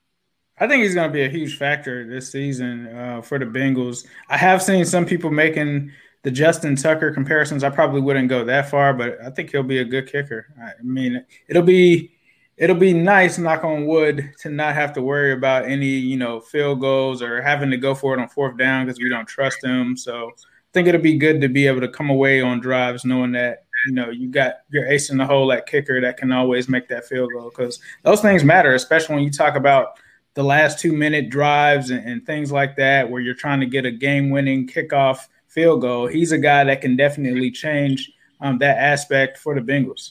S6: I think he's going to be a huge factor this season uh, for the Bengals. I have seen some people making the Justin Tucker comparisons. I probably wouldn't go that far, but I think he'll be a good kicker. I mean, it'll be it'll be nice, knock on wood, to not have to worry about any, you know, field goals or having to go for it on fourth down because we don't trust him. So I think it'll be good to be able to come away on drives knowing that, you know, you got your ace in the hole at kicker that can always make that field goal, because those things matter, especially when you talk about the last two minute drives and, and things like that, where you're trying to get a game winning kickoff field goal. He's a guy that can definitely change um, that aspect for the Bengals.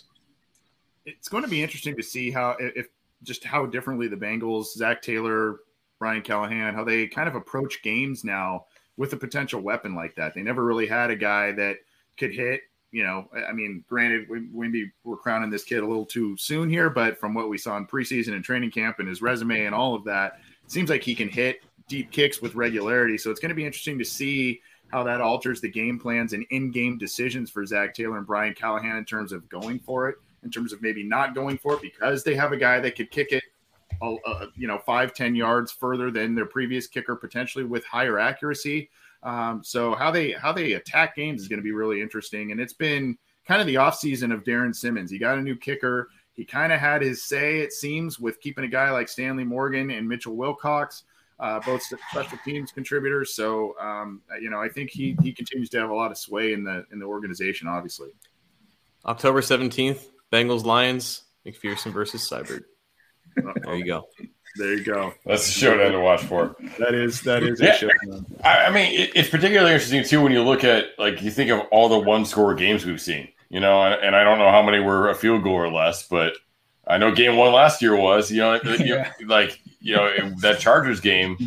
S5: It's going to be interesting to see how if just how differently the Bengals, Zach Taylor, Brian Callahan, how they kind of approach games now with a potential weapon like that. They never really had a guy that could hit. You know, I mean, granted, we maybe we're crowning this kid a little too soon here, but from what we saw in preseason and training camp and his resume and all of that, it seems like he can hit deep kicks with regularity. So it's going to be interesting to see how that alters the game plans and in-game decisions for Zach Taylor and Brian Callahan in terms of going for it, in terms of maybe not going for it because they have a guy that could kick it, uh, you know, five, ten yards further than their previous kicker, potentially with higher accuracy. Um, so how they how they attack games is going to be really interesting. And it's been kind of the offseason of Darren Simmons. He got a new kicker. He kind of had his say, it seems, with keeping a guy like Stanley Morgan and Mitchell Wilcox, uh, both special teams contributors. So, um, you know, I think he he continues to have a lot of sway in the in the organization, obviously.
S8: October seventeenth, Bengals Lions, McPherson versus Seibert. There you go.
S5: There you go.
S9: That's a showdown to watch for.
S5: That is that is
S9: Yeah.
S5: a showdown.
S9: I, I mean, it, it's particularly interesting too when you look at, like, you think of all the one-score games we've seen. You know, and, and I don't know how many were a field goal or less, but I know game one last year was. You know, you know, like you know it, that Chargers game.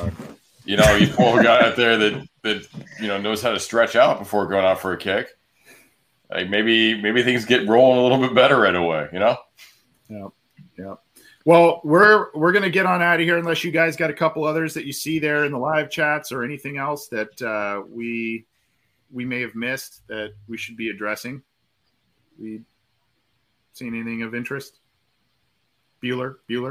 S9: You know, you pull a guy out there that that you know knows how to stretch out before going out for a kick. Like maybe maybe things get rolling a little bit better right away. You know.
S5: Yeah. Yeah. Well, we're we're gonna get on out of here unless you guys got a couple others that you see there in the live chats or anything else that uh, we we may have missed that we should be addressing. We seen anything of interest? Bueller, Bueller.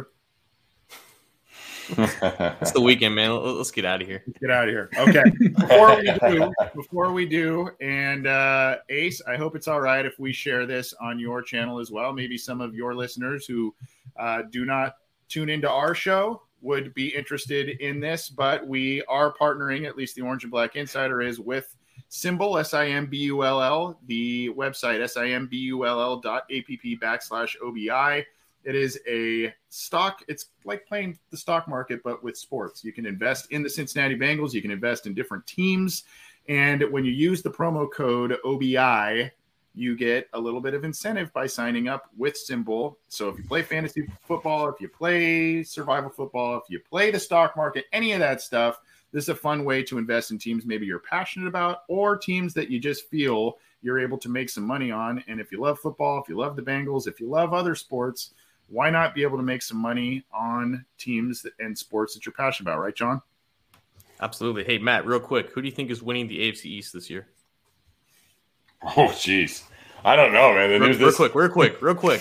S8: It's the weekend, man. Let's get out of here.
S5: Let's get out of here. Okay. Before we do, before we do, and uh, Ace, I hope it's all right if we share this on your channel as well. Maybe some of your listeners who uh, do not tune into our show would be interested in this, but we are partnering, at least the Orange and Black Insider is, with Simbull, S I M B U L L, the website, S I M B U L L dot app backslash O B I. It is a stock. It's like playing the stock market, but with sports. You can invest in the Cincinnati Bengals. You can invest in different teams. And when you use the promo code O B I, you get a little bit of incentive by signing up with Simbull. So if you play fantasy football, if you play survival football, if you play the stock market, any of that stuff, this is a fun way to invest in teams maybe you're passionate about or teams that you just feel you're able to make some money on. And if you love football, if you love the Bengals, if you love other sports, why not be able to make some money on teams and sports that you're passionate about, right, John?
S8: Absolutely. Hey, Matt, real quick, who do you think is winning the A F C East this year?
S9: Oh, jeez. I don't know, man.
S8: Real,
S9: There's
S8: real
S9: this...
S8: quick, real quick, real quick.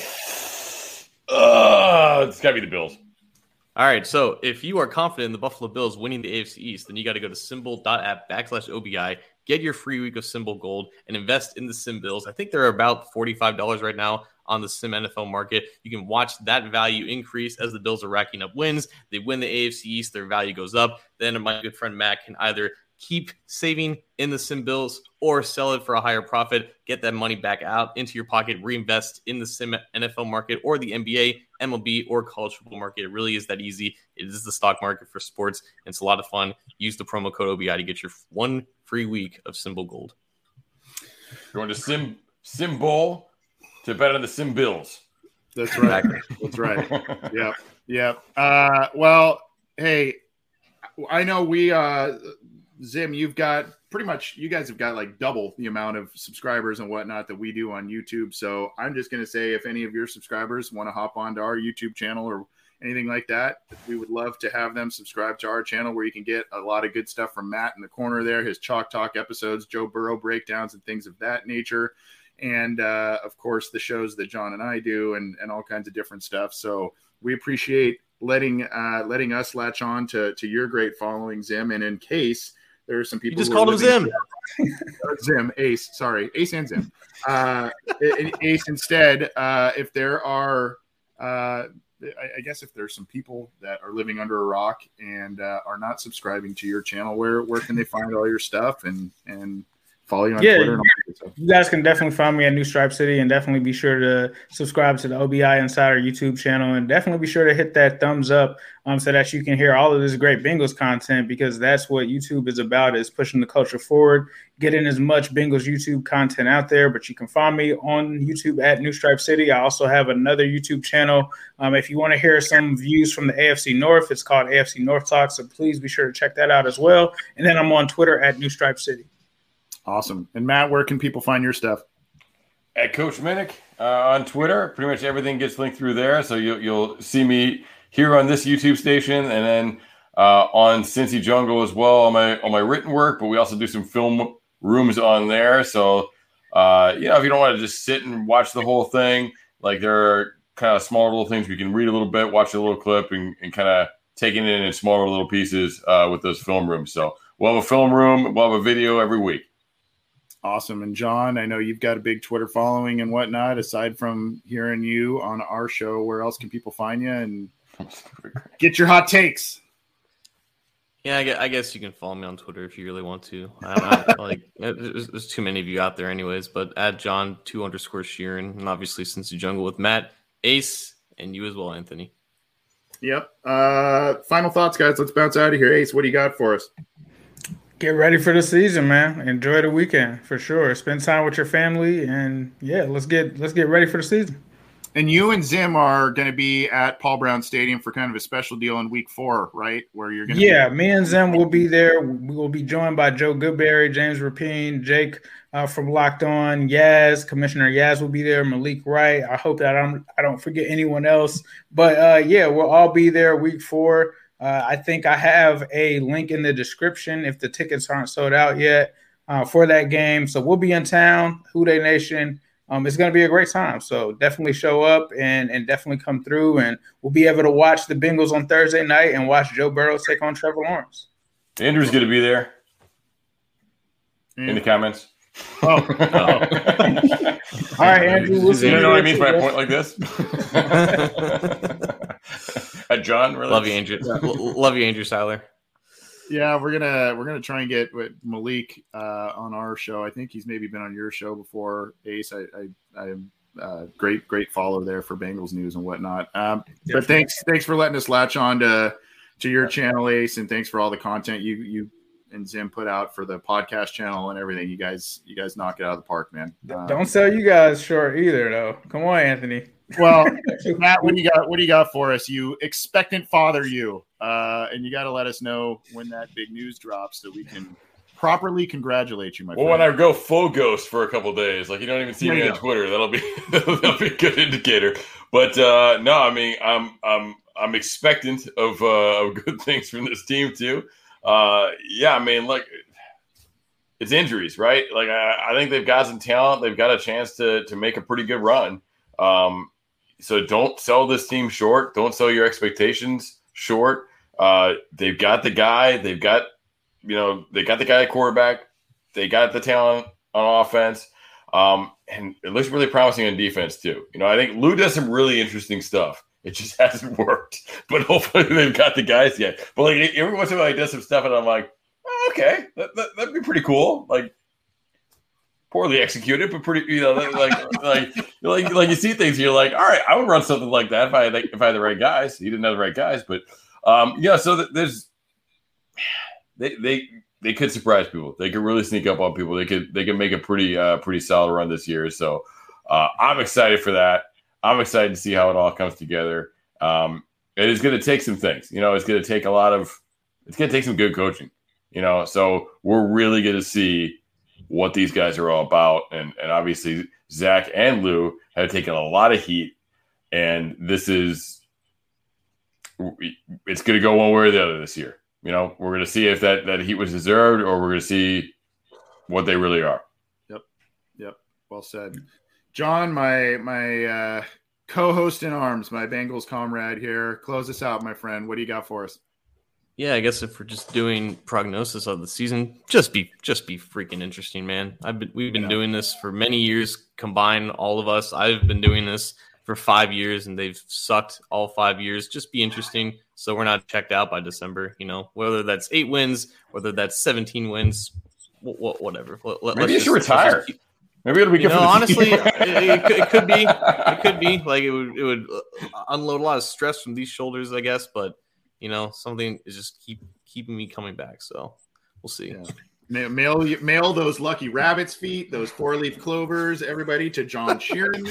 S9: Uh, it's got to be the Bills.
S8: All right, so if you are confident in the Buffalo Bills winning the A F C East, then you got to go to Simbull dot app backslash O B I, get your free week of Simbull Gold, and invest in the Sim Bills. I think they're about forty-five dollars right now on the Sim N F L market. You can watch that value increase as the Bills are racking up wins. They win the A F C East, their value goes up. Then my good friend Matt can either keep saving in the Sim Bills or sell it for a higher profit, get that money back out into your pocket, reinvest in the Sim N F L market or the N B A, M L B, or college football market. It really is that easy. It is the stock market for sports. And it's a lot of fun. Use the promo code O B I to get your one free week of Simbull Gold.
S9: Going to Sim Simbull to bet on the Sim Bills.
S5: That's right. That's right. Yep. Yep. Uh, well, hey, I know we uh, Zim, you've got pretty much, you guys have got like double the amount of subscribers and whatnot that we do on YouTube. So I'm just going to say, if any of your subscribers want to hop onto our YouTube channel or anything like that, we would love to have them subscribe to our channel, where you can get a lot of good stuff from Matt in the corner there, his Chalk Talk episodes, Joe Burrow breakdowns and things of that nature. And uh, of course, the shows that John and I do, and, and all kinds of different stuff. So we appreciate letting uh, letting us latch on to, to your great following, Zim. And in case there are some people
S8: You just
S5: who
S8: called
S5: are
S8: him Zim.
S5: uh, Zim, Ace, sorry, Ace and Zim. Uh, Ace instead, uh, if there are, uh, I, I guess if there's some people that are living under a rock and uh, are not subscribing to your channel, where where can they find all your stuff and and follow you on
S6: Yeah,
S5: Twitter? And all that stuff?
S6: you guys can definitely find me at New Stripe City, and definitely be sure to subscribe to the O B I Insider YouTube channel, and definitely be sure to hit that thumbs up um, so that you can hear all of this great Bengals content, because that's what YouTube is about, is pushing the culture forward, getting as much Bengals YouTube content out there. But you can find me on YouTube at New Stripe City. I also have another YouTube channel. Um, if you want to hear some views from the A F C North, it's called A F C North Talk, so please be sure to check that out as well. And then I'm on Twitter at New Stripe City.
S5: Awesome. And Matt, where can people find your stuff?
S9: At Coach Minnick uh, on Twitter. Pretty much everything gets linked through there. So you'll, you'll see me here on this YouTube station, and then uh, on Cincy Jungle as well on my on my written work. But we also do some film rooms on there. So, uh, you know, if you don't want to just sit and watch the whole thing, like there are kind of small little things we can read a little bit, watch a little clip, and, and kind of taking it in smaller little pieces uh, with those film rooms. So we'll have a film room. We'll have a video every week.
S5: Awesome. And John, I know you've got a big Twitter following and whatnot. Aside from hearing you on our show, where else can people find you and get your hot takes?
S8: Yeah, I guess, I guess you can follow me on Twitter if you really want to. I don't like there's, there's too many of you out there, anyways. But add John two underscore Sheeran, and obviously Cincy Jungle with Matt, Ace, and you as well, Anthony.
S5: Yep. Uh, final thoughts, guys. Let's bounce out of here. Ace, what do you got for us?
S6: Get ready for the season, man. Enjoy the weekend for sure. Spend time with your family, and yeah, let's get let's get ready for the season.
S5: And you and Zim are going to be at Paul Brown Stadium for kind of a special deal in week four, right? Where you're going to
S6: Yeah,
S5: be-
S6: me and Zim will be there. We will be joined by Joe Goodberry, James Rapine, Jake uh, from Locked On, Yaz, Commissioner Yaz will be there, Malik Wright. I hope that I don't I don't forget anyone else. But uh, yeah, we'll all be there week four. Uh, I think I have a link in the description if the tickets aren't sold out yet uh, for that game. So we'll be in town, Houday Nation. Um, it's going to be a great time. So definitely show up and, and definitely come through. And we'll be able to watch the Bengals on Thursday night and watch Joe Burrow take on Trevor Lawrence.
S9: Andrew's going to be there mm. in the comments.
S5: Oh.
S6: oh. All right, Andrew. We'll see
S9: you
S6: you
S9: know what I mean by a point like this? At John, really?
S8: Love you, Andrew. Love you, Andrew Seiler.
S5: Yeah, we're gonna we're gonna try and get Malik uh, on our show. I think he's maybe been on your show before, Ace. I I, I am uh, great great follow there for Bengals news and whatnot. Um, but thanks thanks for letting us latch on to to your channel, Ace, and thanks for all the content you you and Zim put out for the podcast channel and everything. You guys you guys knock it out of the park, man. Uh,
S6: Don't sell you guys short either, though. Come on, Anthony.
S5: Well, Matt, what do you got? What do you got for us? You expectant father, you, uh, and you got to let us know when that big news drops so we can properly congratulate you, my
S9: well,
S5: friend.
S9: When I go full ghost for a couple of days, like you don't even see
S5: there
S9: me on Twitter, that'll be that'll be a good indicator. But uh, no, I mean, I'm I'm I'm expectant of uh, of good things from this team too. Uh, yeah, I mean, like it's injuries, right? Like I, I think they've got some talent. They've got a chance to to make a pretty good run. Um, So don't sell this team short. Don't sell your expectations short. Uh, they've got the guy. They've got, you know, they got the guy at quarterback. They got the talent on offense. Um, and it looks really promising on defense too. You know, I think Lou does some really interesting stuff. It just hasn't worked. But hopefully they've got the guys yet. But like every once in a while he does some stuff and I'm like, oh, okay, that, that, that'd be pretty cool. Like, poorly executed, but pretty, you know, like, like, like, like you see things, you're like, all right, I would run something like that if I had, if I had the right guys. He didn't have the right guys, but um, yeah. So there's, they, they, they could surprise people. They could really sneak up on people. They could, they could make a pretty, uh, pretty solid run this year. So uh, I'm excited for that. I'm excited to see how it all comes together. Um, it is going to take some things. You know, it's going to take a lot of, it's going to take some good coaching. You know, so we're really going to see what these guys are all about. And, and obviously, Zach and Lou have taken a lot of heat. And this is – it's going to go one way or the other this year. You know, we're going to see if that, that heat was deserved, or we're going to see what they really are.
S5: Yep. Yep. Well said. John, my my uh, co-host in arms, my Bengals comrade here. Close us out, my friend. What do you got for us?
S8: Yeah, I guess if we're just doing prognosis of the season, just be just be freaking interesting, man. I've been we've been yeah. doing this for many years combined, all of us. I've been doing this for five years, and they've sucked all five years. Just be interesting, so we're not checked out by December. You know, whether that's eight wins, whether that's seventeen wins, whatever. Let,
S9: Maybe you should just, retire. Keep, Maybe it'll be good.
S8: You know,
S9: for the
S8: honestly, it, it, could, it could be. It could be like it would. It would unload a lot of stress from these shoulders, I guess. But you know, something is just keep keeping me coming back. So we'll see.
S5: Yeah. Mail, mail, mail those lucky rabbit's feet, those four-leaf clovers, everybody to John Sheeran.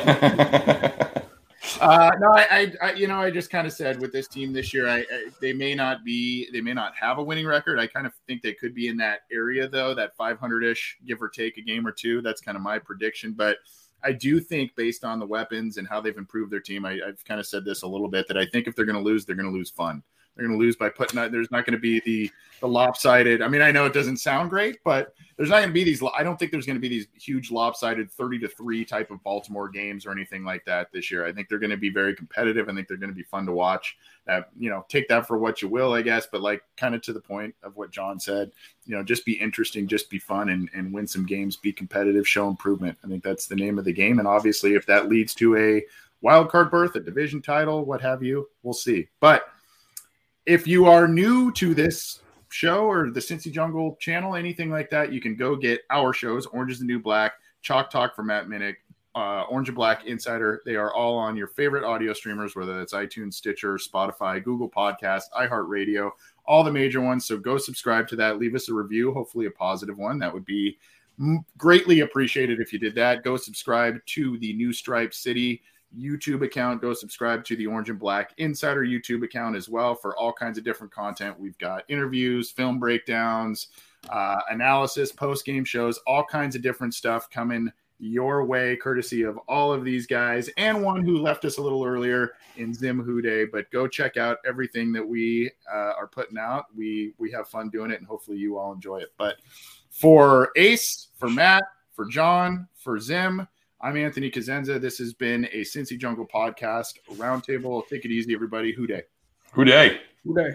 S5: uh, no, I, I, you know, I just kind of said with this team this year, I, I, they may not be, they may not have a winning record. I kind of think they could be in that area, though, that five hundred-ish, give or take a game or two. That's kind of my prediction. But I do think, based on the weapons and how they've improved their team, I, I've kind of said this a little bit, that I think if they're going to lose, they're going to lose fun. They're going to lose by putting – there's not going to be the the lopsided – I mean, I know it doesn't sound great, but there's not going to be these – I don't think there's going to be these huge lopsided thirty to three type of Baltimore games or anything like that this year. I think they're going to be very competitive. I think they're going to be fun to watch. Uh, you know, take that for what you will, I guess, but like kind of to the point of what John said, you know, just be interesting, just be fun, and, and win some games, be competitive, show improvement. I think that's the name of the game. And obviously, if that leads to a wild card berth, a division title, what have you, we'll see. But if you are new to this show or the Cincy Jungle channel, anything like that, you can go get our shows, Orange is the New Black, Chalk Talk for Matt Minnick, uh, Orange and Black Insider. They are all on your favorite audio streamers, whether that's iTunes, Stitcher, Spotify, Google Podcasts, iHeartRadio, all the major ones. So go subscribe to that. Leave us a review, hopefully a positive one. That would be greatly appreciated if you did that. Go subscribe to the New Stripe City YouTube account. Go subscribe to the Orange and Black Insider YouTube account as well for all kinds of different content. We've got interviews, film breakdowns, uh, analysis, post-game shows, all kinds of different stuff coming your way, courtesy of all of these guys, and one who left us a little earlier in Zim Hude. But go check out everything that we uh, are putting out. We we have fun doing it, and hopefully you all enjoy it. But for Ace, for Matt, for John, for Zim, I'm Anthony Cosenza. This has been a Cincy Jungle podcast roundtable. Take it easy, everybody. Houday.
S9: Houday.
S6: Houday.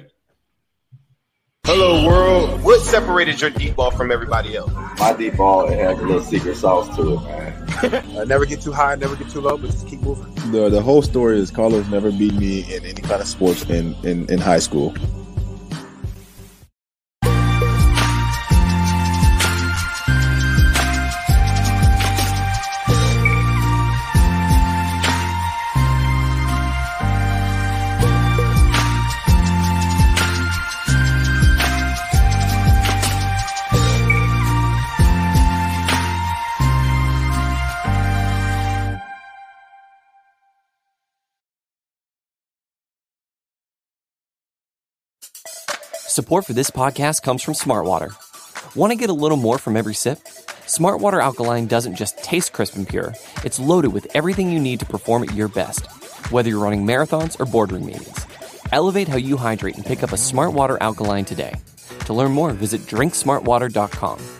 S2: Hello, world. What separated your deep ball from everybody else?
S3: My deep ball, it has a little secret sauce to it, man.
S1: uh, never get too high, never get too low, but just keep moving.
S4: The the whole story is Carlos never beat me in any kind of sports in, in, in high school.
S11: Support for this podcast comes from Smartwater. Want to get a little more from every sip? Smartwater Alkaline doesn't just taste crisp and pure. It's loaded with everything you need to perform at your best, whether you're running marathons or boardroom meetings. Elevate how you hydrate and pick up a Smartwater Alkaline today. To learn more, visit drink smart water dot com.